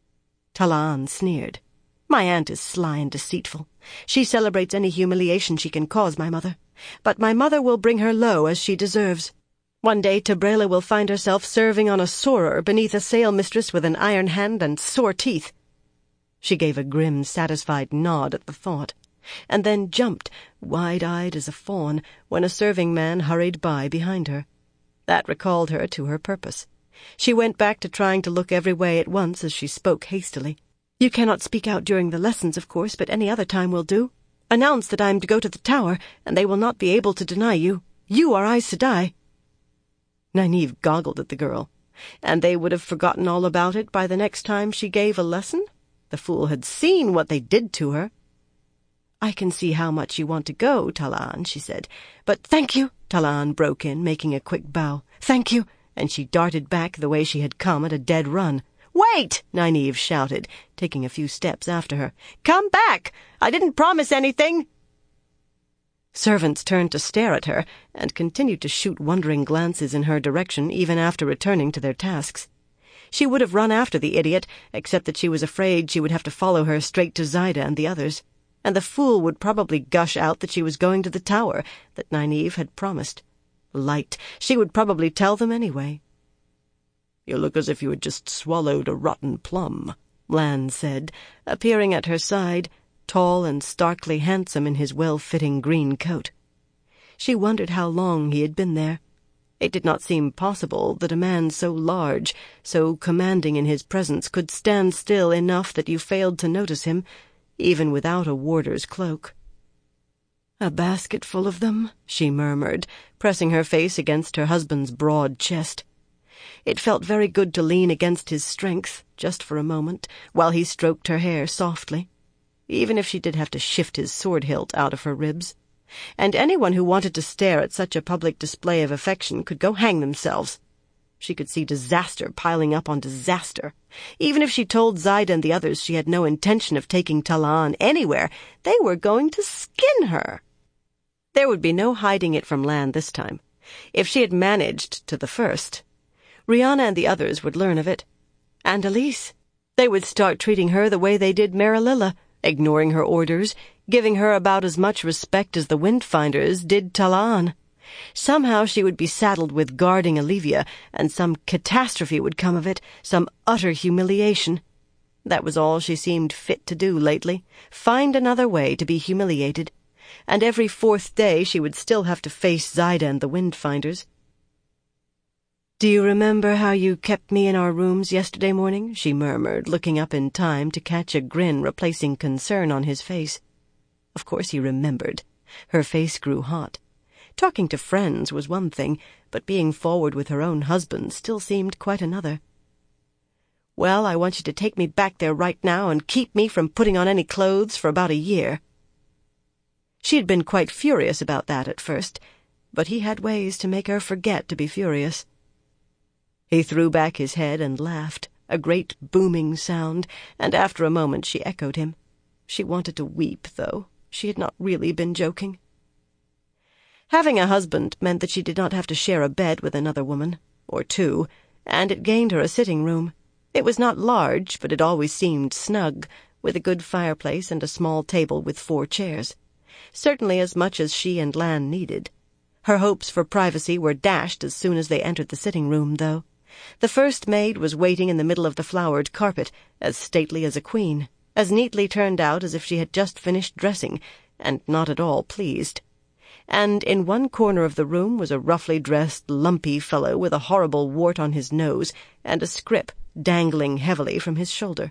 S5: Talaan sneered. My aunt is sly and deceitful. She celebrates any humiliation she can cause my mother. But my mother will bring her low as she deserves. One day Tabrela will find herself serving on a soarer beneath a sail mistress with an iron hand and sore teeth. She gave a grim, satisfied nod at the thought, and then jumped, wide-eyed as a fawn, when a serving man hurried by behind her. That recalled her to her purpose. She went back to trying to look every way at once as she spoke hastily. You cannot speak out during the lessons, of course, but any other time will do. Announce that I am to go to the tower, and they will not be able to deny you. You are Aes Sedai. Nynaeve goggled at the girl, and they would have forgotten all about it by the next time she gave a lesson. The fool had seen what they did to her. I can see how much you want to go, Talaan, she said. But thank you, Talaan broke in, making a quick bow. Thank you, and she darted back the way she had come at a dead run. Wait, Nynaeve shouted, taking a few steps after her. Come back! I didn't promise anything! Servants turned to stare at her, and continued to shoot wondering glances in her direction even after returning to their tasks. She would have run after the idiot, except that she was afraid she would have to follow her straight to Zaida and the others, and the fool would probably gush out that she was going to the tower that Nynaeve had promised. Light, she would probably tell them anyway. You look as if you had just swallowed a rotten plum, Lan said, appearing at her side, tall and starkly handsome in his well-fitting green coat. She wondered how long he had been there. It did not seem possible that a man so large, so commanding in his presence, could stand still enough that you failed to notice him, even without a warder's cloak. A basket full of them, she murmured, pressing her face against her husband's broad chest. It felt very good to lean against his strength, just for a moment, while he stroked her hair softly, even if she did have to shift his sword hilt out of her ribs. And anyone who wanted to stare at such a public display of affection could go hang themselves. She could see disaster piling up on disaster. Even if she told Zaida and the others she had no intention of taking Talaan anywhere, they were going to skin her. There would be no hiding it from Lan this time. If she had managed to the first, Rihanna and the others would learn of it. And Elise. They would start treating her the way they did Marililla, ignoring her orders, giving her about as much respect as the Windfinders did Talaan. Somehow she would be saddled with guarding Olivia, and some catastrophe would come of it, some utter humiliation. That was all she seemed fit to do lately, find another way to be humiliated. And every 4th day she would still have to face Zaida and the Windfinders. "Do you remember how you kept me in our rooms yesterday morning?" she murmured, looking up in time to catch a grin replacing concern on his face. Of course he remembered. Her face grew hot. Talking to friends was one thing, but being forward with her own husband still seemed quite another. "Well, I want you to take me back there right now and keep me from putting on any clothes for about a year." She had been quite furious about that at first, but he had ways to make her forget to be furious. He threw back his head and laughed, a great booming sound, and after a moment she echoed him. She wanted to weep, though. She had not really been joking. Having a husband meant that she did not have to share a bed with another woman, or 2, and it gained her a sitting room. It was not large, but it always seemed snug, with a good fireplace and a small table with 4 chairs. Certainly as much as she and Lan needed. Her hopes for privacy were dashed as soon as they entered the sitting-room, though. The first maid was waiting in the middle of the flowered carpet, as stately as a queen, as neatly turned out as if she had just finished dressing, and not at all pleased. And in one corner of the room was a roughly dressed, lumpy fellow with a horrible wart on his nose and a scrip dangling heavily from his shoulder.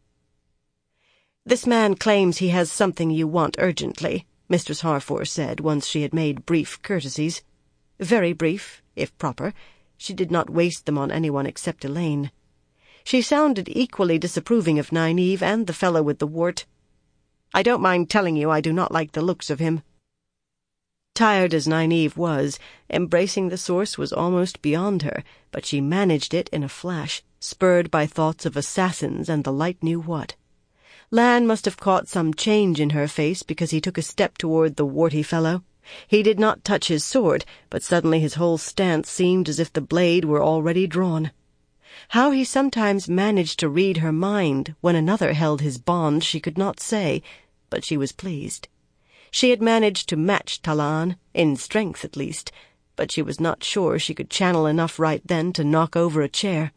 S5: "This man claims he has something you want urgently," Mistress Harford said once she had made brief courtesies. Very brief, if proper. She did not waste them on anyone except Elaine. She sounded equally disapproving of Nynaeve and the fellow with the wart. "I don't mind telling you I do not like the looks of him." Tired as Nynaeve was, embracing the source was almost beyond her, but she managed it in a flash, spurred by thoughts of assassins and the light knew what. Lan must have caught some change in her face because he took a step toward the warty fellow. He did not touch his sword, but suddenly his whole stance seemed as if the blade were already drawn. How he sometimes managed to read her mind when another held his bonds she could not say, but she was pleased. She had managed to match Talaan, in strength at least, but she was not sure she could channel enough right then to knock over a chair.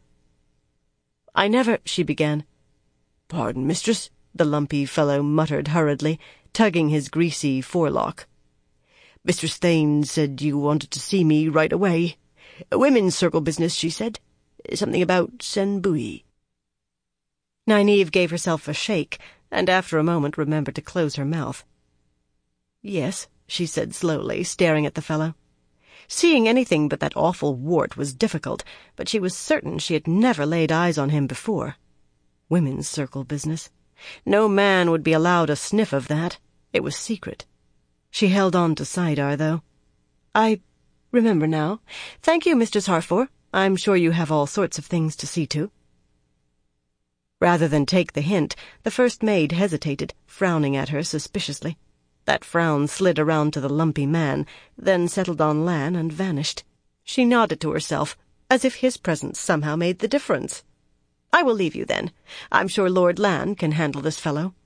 S5: "I never—" she began. "Pardon, mistress," the lumpy fellow muttered hurriedly, tugging his greasy forelock. "Mistress Thane said you wanted to see me right away. A women's circle business, she said. Something about Senbui." Nynaeve gave herself a shake, and after a moment remembered to close her mouth. "Yes," she said slowly, staring at the fellow. Seeing anything but that awful wart was difficult, but she was certain she had never laid eyes on him before. Women's circle business. No man would be allowed a sniff of that. It was secret. She held on to Saidar, though. "I remember now. Thank you, Mistress Harford. I'm sure you have all sorts of things to see to." Rather than take the hint, the first maid hesitated, frowning at her suspiciously. That frown slid around to the lumpy man, then settled on Lan and vanished. She nodded to herself, as if his presence somehow made the difference. "I will leave you, then. I'm sure Lord Lan can handle this fellow."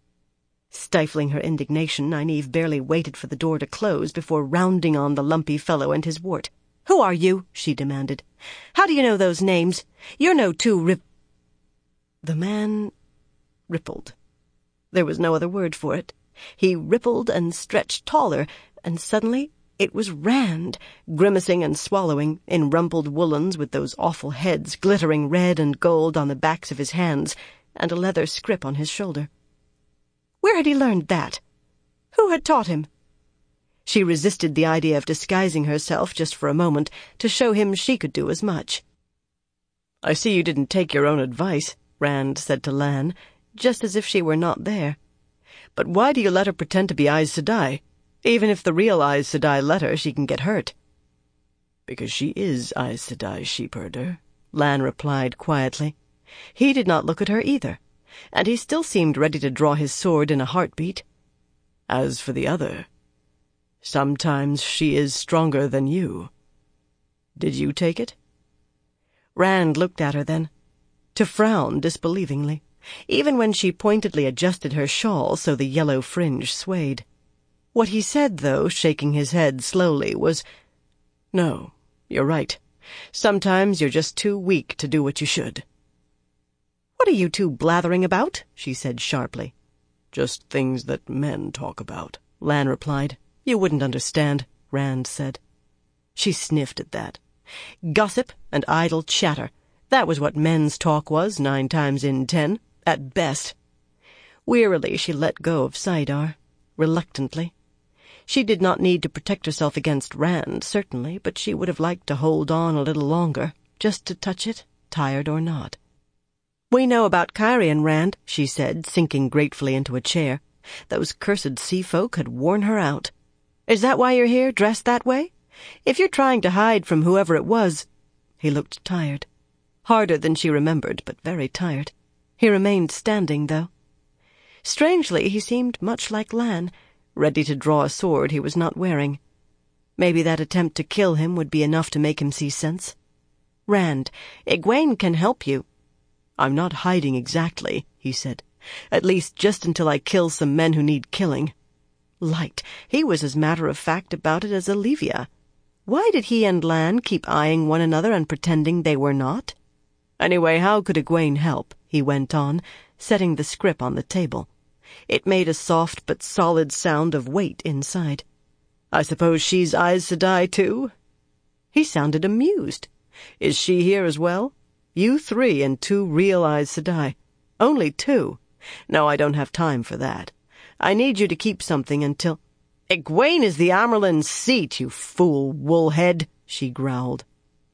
S5: Stifling her indignation, Nynaeve barely waited for the door to close before rounding on the lumpy fellow and his wart. "Who are you?" she demanded. "How do you know those names? You're no two The man rippled. There was no other word for it. He rippled and stretched taller, and suddenly it was Rand, grimacing and swallowing, in rumpled woolens with those awful heads glittering red and gold on the backs of his hands, and a leather scrip on his shoulder. Where had he learned that? Who had taught him? She resisted the idea of disguising herself just for a moment to show him she could do as much. "I see you didn't take your own advice," Rand said to Lan, just as if she were not there. "But why do you let her pretend to be Aes Sedai? Even if the real Aes Sedai let her, she can get hurt." "Because she is Aes Sedai, sheepherder," Lan replied quietly. He did not look at her either, and he still seemed ready to draw his sword in a heartbeat. "As for the other, sometimes she is stronger than you. Did you take it?" Rand looked at her then, to frown disbelievingly, even when she pointedly adjusted her shawl so the yellow fringe swayed. What he said, though, shaking his head slowly, was, "No, you're right. Sometimes you're just too weak to do what you should." "What are you two blathering about?" she said sharply. "Just things that men talk about," Lan replied. "You wouldn't understand," Rand said. She sniffed at that. Gossip and idle chatter. That was what men's talk was 9 times in 10, at best. Wearily she let go of Saidar, reluctantly. She did not need to protect herself against Rand, certainly, but she would have liked to hold on a little longer, just to touch it, tired or not. "We know about Cairhien, Rand," she said, sinking gratefully into a chair. "Those cursed sea folk had worn her out. Is that why you're here, dressed that way? If you're trying to hide from whoever it was—" He looked tired. Harder than she remembered, but very tired. He remained standing, though. Strangely, he seemed much like Lan, ready to draw a sword he was not wearing. Maybe that attempt to kill him would be enough to make him see sense. "Rand, Egwene can help you." "I'm not hiding exactly," he said. "At least just until I kill some men who need killing." Light. He was as matter-of-fact about it as Olivia. Why did he and Lan keep eyeing one another and pretending they were not? Anyway, how could Egwene help? He went on, setting the scrip on the table. It made a soft but solid sound of weight inside. I suppose she's Aes Sedai, too? He sounded amused. Is she here as well? You 3 and 2 real Aes Sedai. Only 2. No, I don't have time for that. I need you to keep something until— Egwene is the Amyrlin's seat, you fool woolhead, she growled.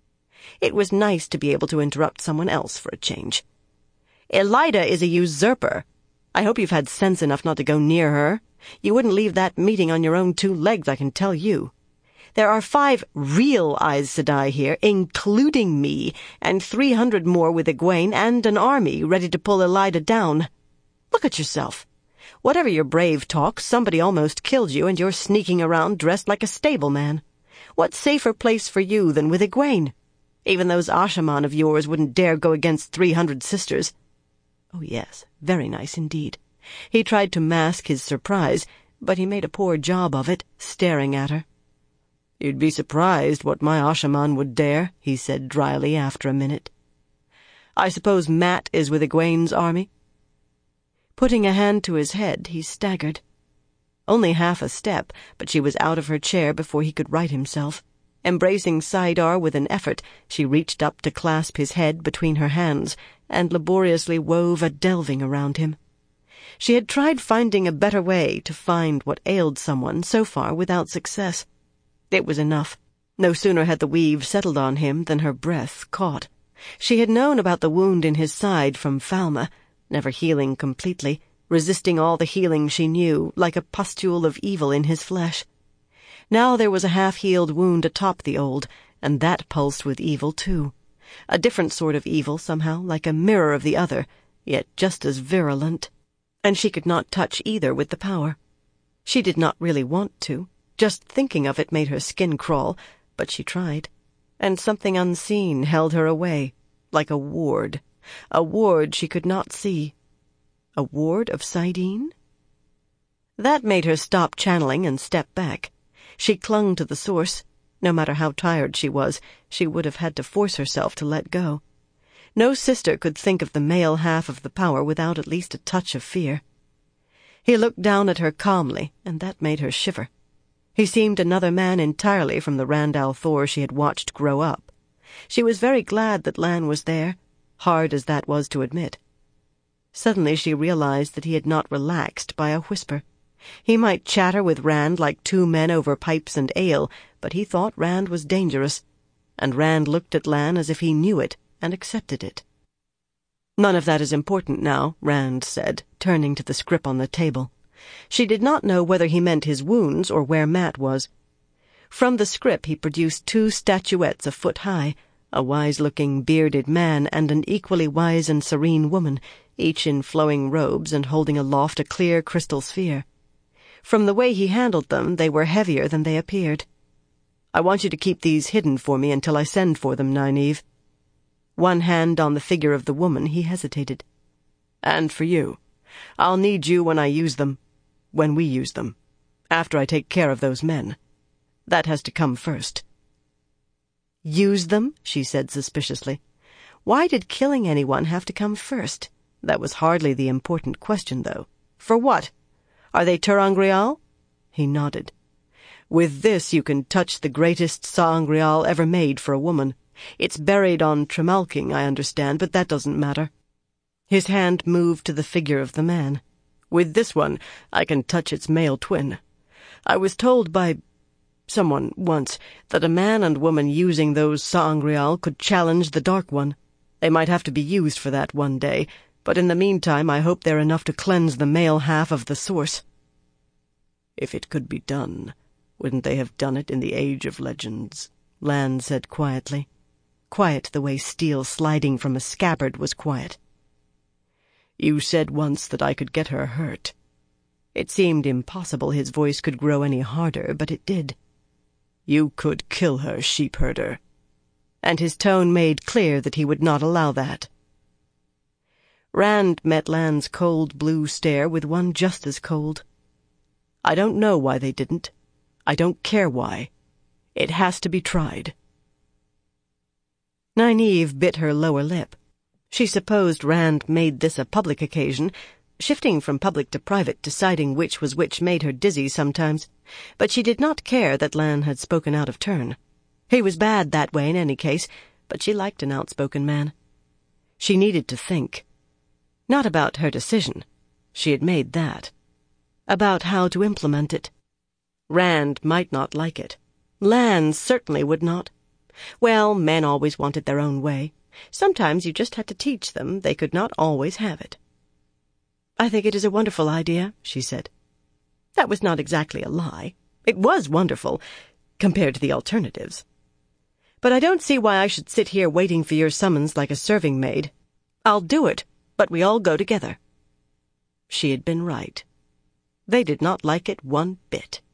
S5: It was nice to be able to interrupt someone else for a change. Elaida is a usurper. I hope you've had sense enough not to go near her. You wouldn't leave that meeting on your own 2 legs, I can tell you. There are 5 real Aes Sedai here, including me, and 300 more with Egwene and an army ready to pull Elaida down. Look at yourself. Whatever your brave talk, somebody almost killed you, and you're sneaking around dressed like a stableman. What safer place for you than with Egwene? Even those Ashaman of yours wouldn't dare go against 300 sisters. Oh, yes, very nice indeed. He tried to mask his surprise, but he made a poor job of it, staring at her. You'd be surprised what my Ashaman would dare, he said dryly after a minute. I suppose Mat is with Egwene's army? Putting a hand to his head, he staggered. Only half a step, but she was out of her chair before he could right himself. Embracing Saidar with an effort, she reached up to clasp his head between her hands and laboriously wove a delving around him. She had tried finding a better way to find what ailed someone, so far without success. It was enough. No sooner had the weave settled on him than her breath caught. She had known about the wound in his side from Falma, never healing completely, resisting all the healing she knew, like a pustule of evil in his flesh. Now there was a half-healed wound atop the old, and that pulsed with evil too. A different sort of evil, somehow, like a mirror of the other, yet just as virulent. And she could not touch either with the power. She did not really want to. Just thinking of it made her skin crawl, but she tried. And something unseen held her away, like a ward she could not see. A ward of saidin? That made her stop channeling and step back. She clung to the source. No matter how tired she was, she would have had to force herself to let go. No sister could think of the male half of the power without at least a touch of fear. He looked down at her calmly, and that made her shiver. He seemed another man entirely from the Rand al'Thor she had watched grow up. She was very glad that Lan was there, hard as that was to admit. Suddenly she realized that he had not relaxed by a whisper. He might chatter with Rand like 2 men over pipes and ale, but he thought Rand was dangerous, and Rand looked at Lan as if he knew it and accepted it. None of that is important now, Rand said, turning to the scrip on the table. She did not know whether he meant his wounds or where Mat was. From the scrip he produced 2 statuettes a foot high, a wise-looking bearded man and an equally wise and serene woman, each in flowing robes and holding aloft a clear crystal sphere. From the way he handled them, they were heavier than they appeared. I want you to keep these hidden for me until I send for them, Nynaeve. One hand on the figure of the woman, he hesitated. And for you. I'll need you when I use them. When we use them. After I take care of those men. That has to come first. Use them? She said suspiciously. Why did killing anyone have to come first? That was hardly the important question, though. For what? Are they ter'angreal? He nodded. With this you can touch the greatest sa'angreal ever made for a woman. It's buried on Tremalking, I understand, but that doesn't matter. His hand moved to the figure of the man. With this one, I can touch its male twin. I was told by someone once that a man and woman using those sa'angreal could challenge the Dark One. They might have to be used for that one day, but in the meantime I hope they're enough to cleanse the male half of the source. If it could be done, wouldn't they have done it in the Age of Legends? Lan said quietly. Quiet the way steel sliding from a scabbard was quiet. You said once that I could get her hurt. It seemed impossible his voice could grow any harder, but it did. You could kill her, sheepherder. And his tone made clear that he would not allow that. Rand met Lan's cold blue stare with one just as cold. I don't know why they didn't. I don't care why. It has to be tried." Nynaeve bit her lower lip. She supposed Rand made this a public occasion. Shifting from public to private, deciding which was which, made her dizzy sometimes, but she did not care that Lan had spoken out of turn. He was bad that way in any case, but she liked an outspoken man. She needed to think. Not about her decision. She had made that. About how to implement it. Rand might not like it. Lan certainly would not. Well, men always wanted their own way. Sometimes you just had to teach them they could not always have it. "I think it is a wonderful idea," she said. That was not exactly a lie. It was wonderful, compared to the alternatives. "But I don't see why I should sit here waiting for your summons like a serving maid. I'll do it, but we all go together." She had been right. They did not like it one bit.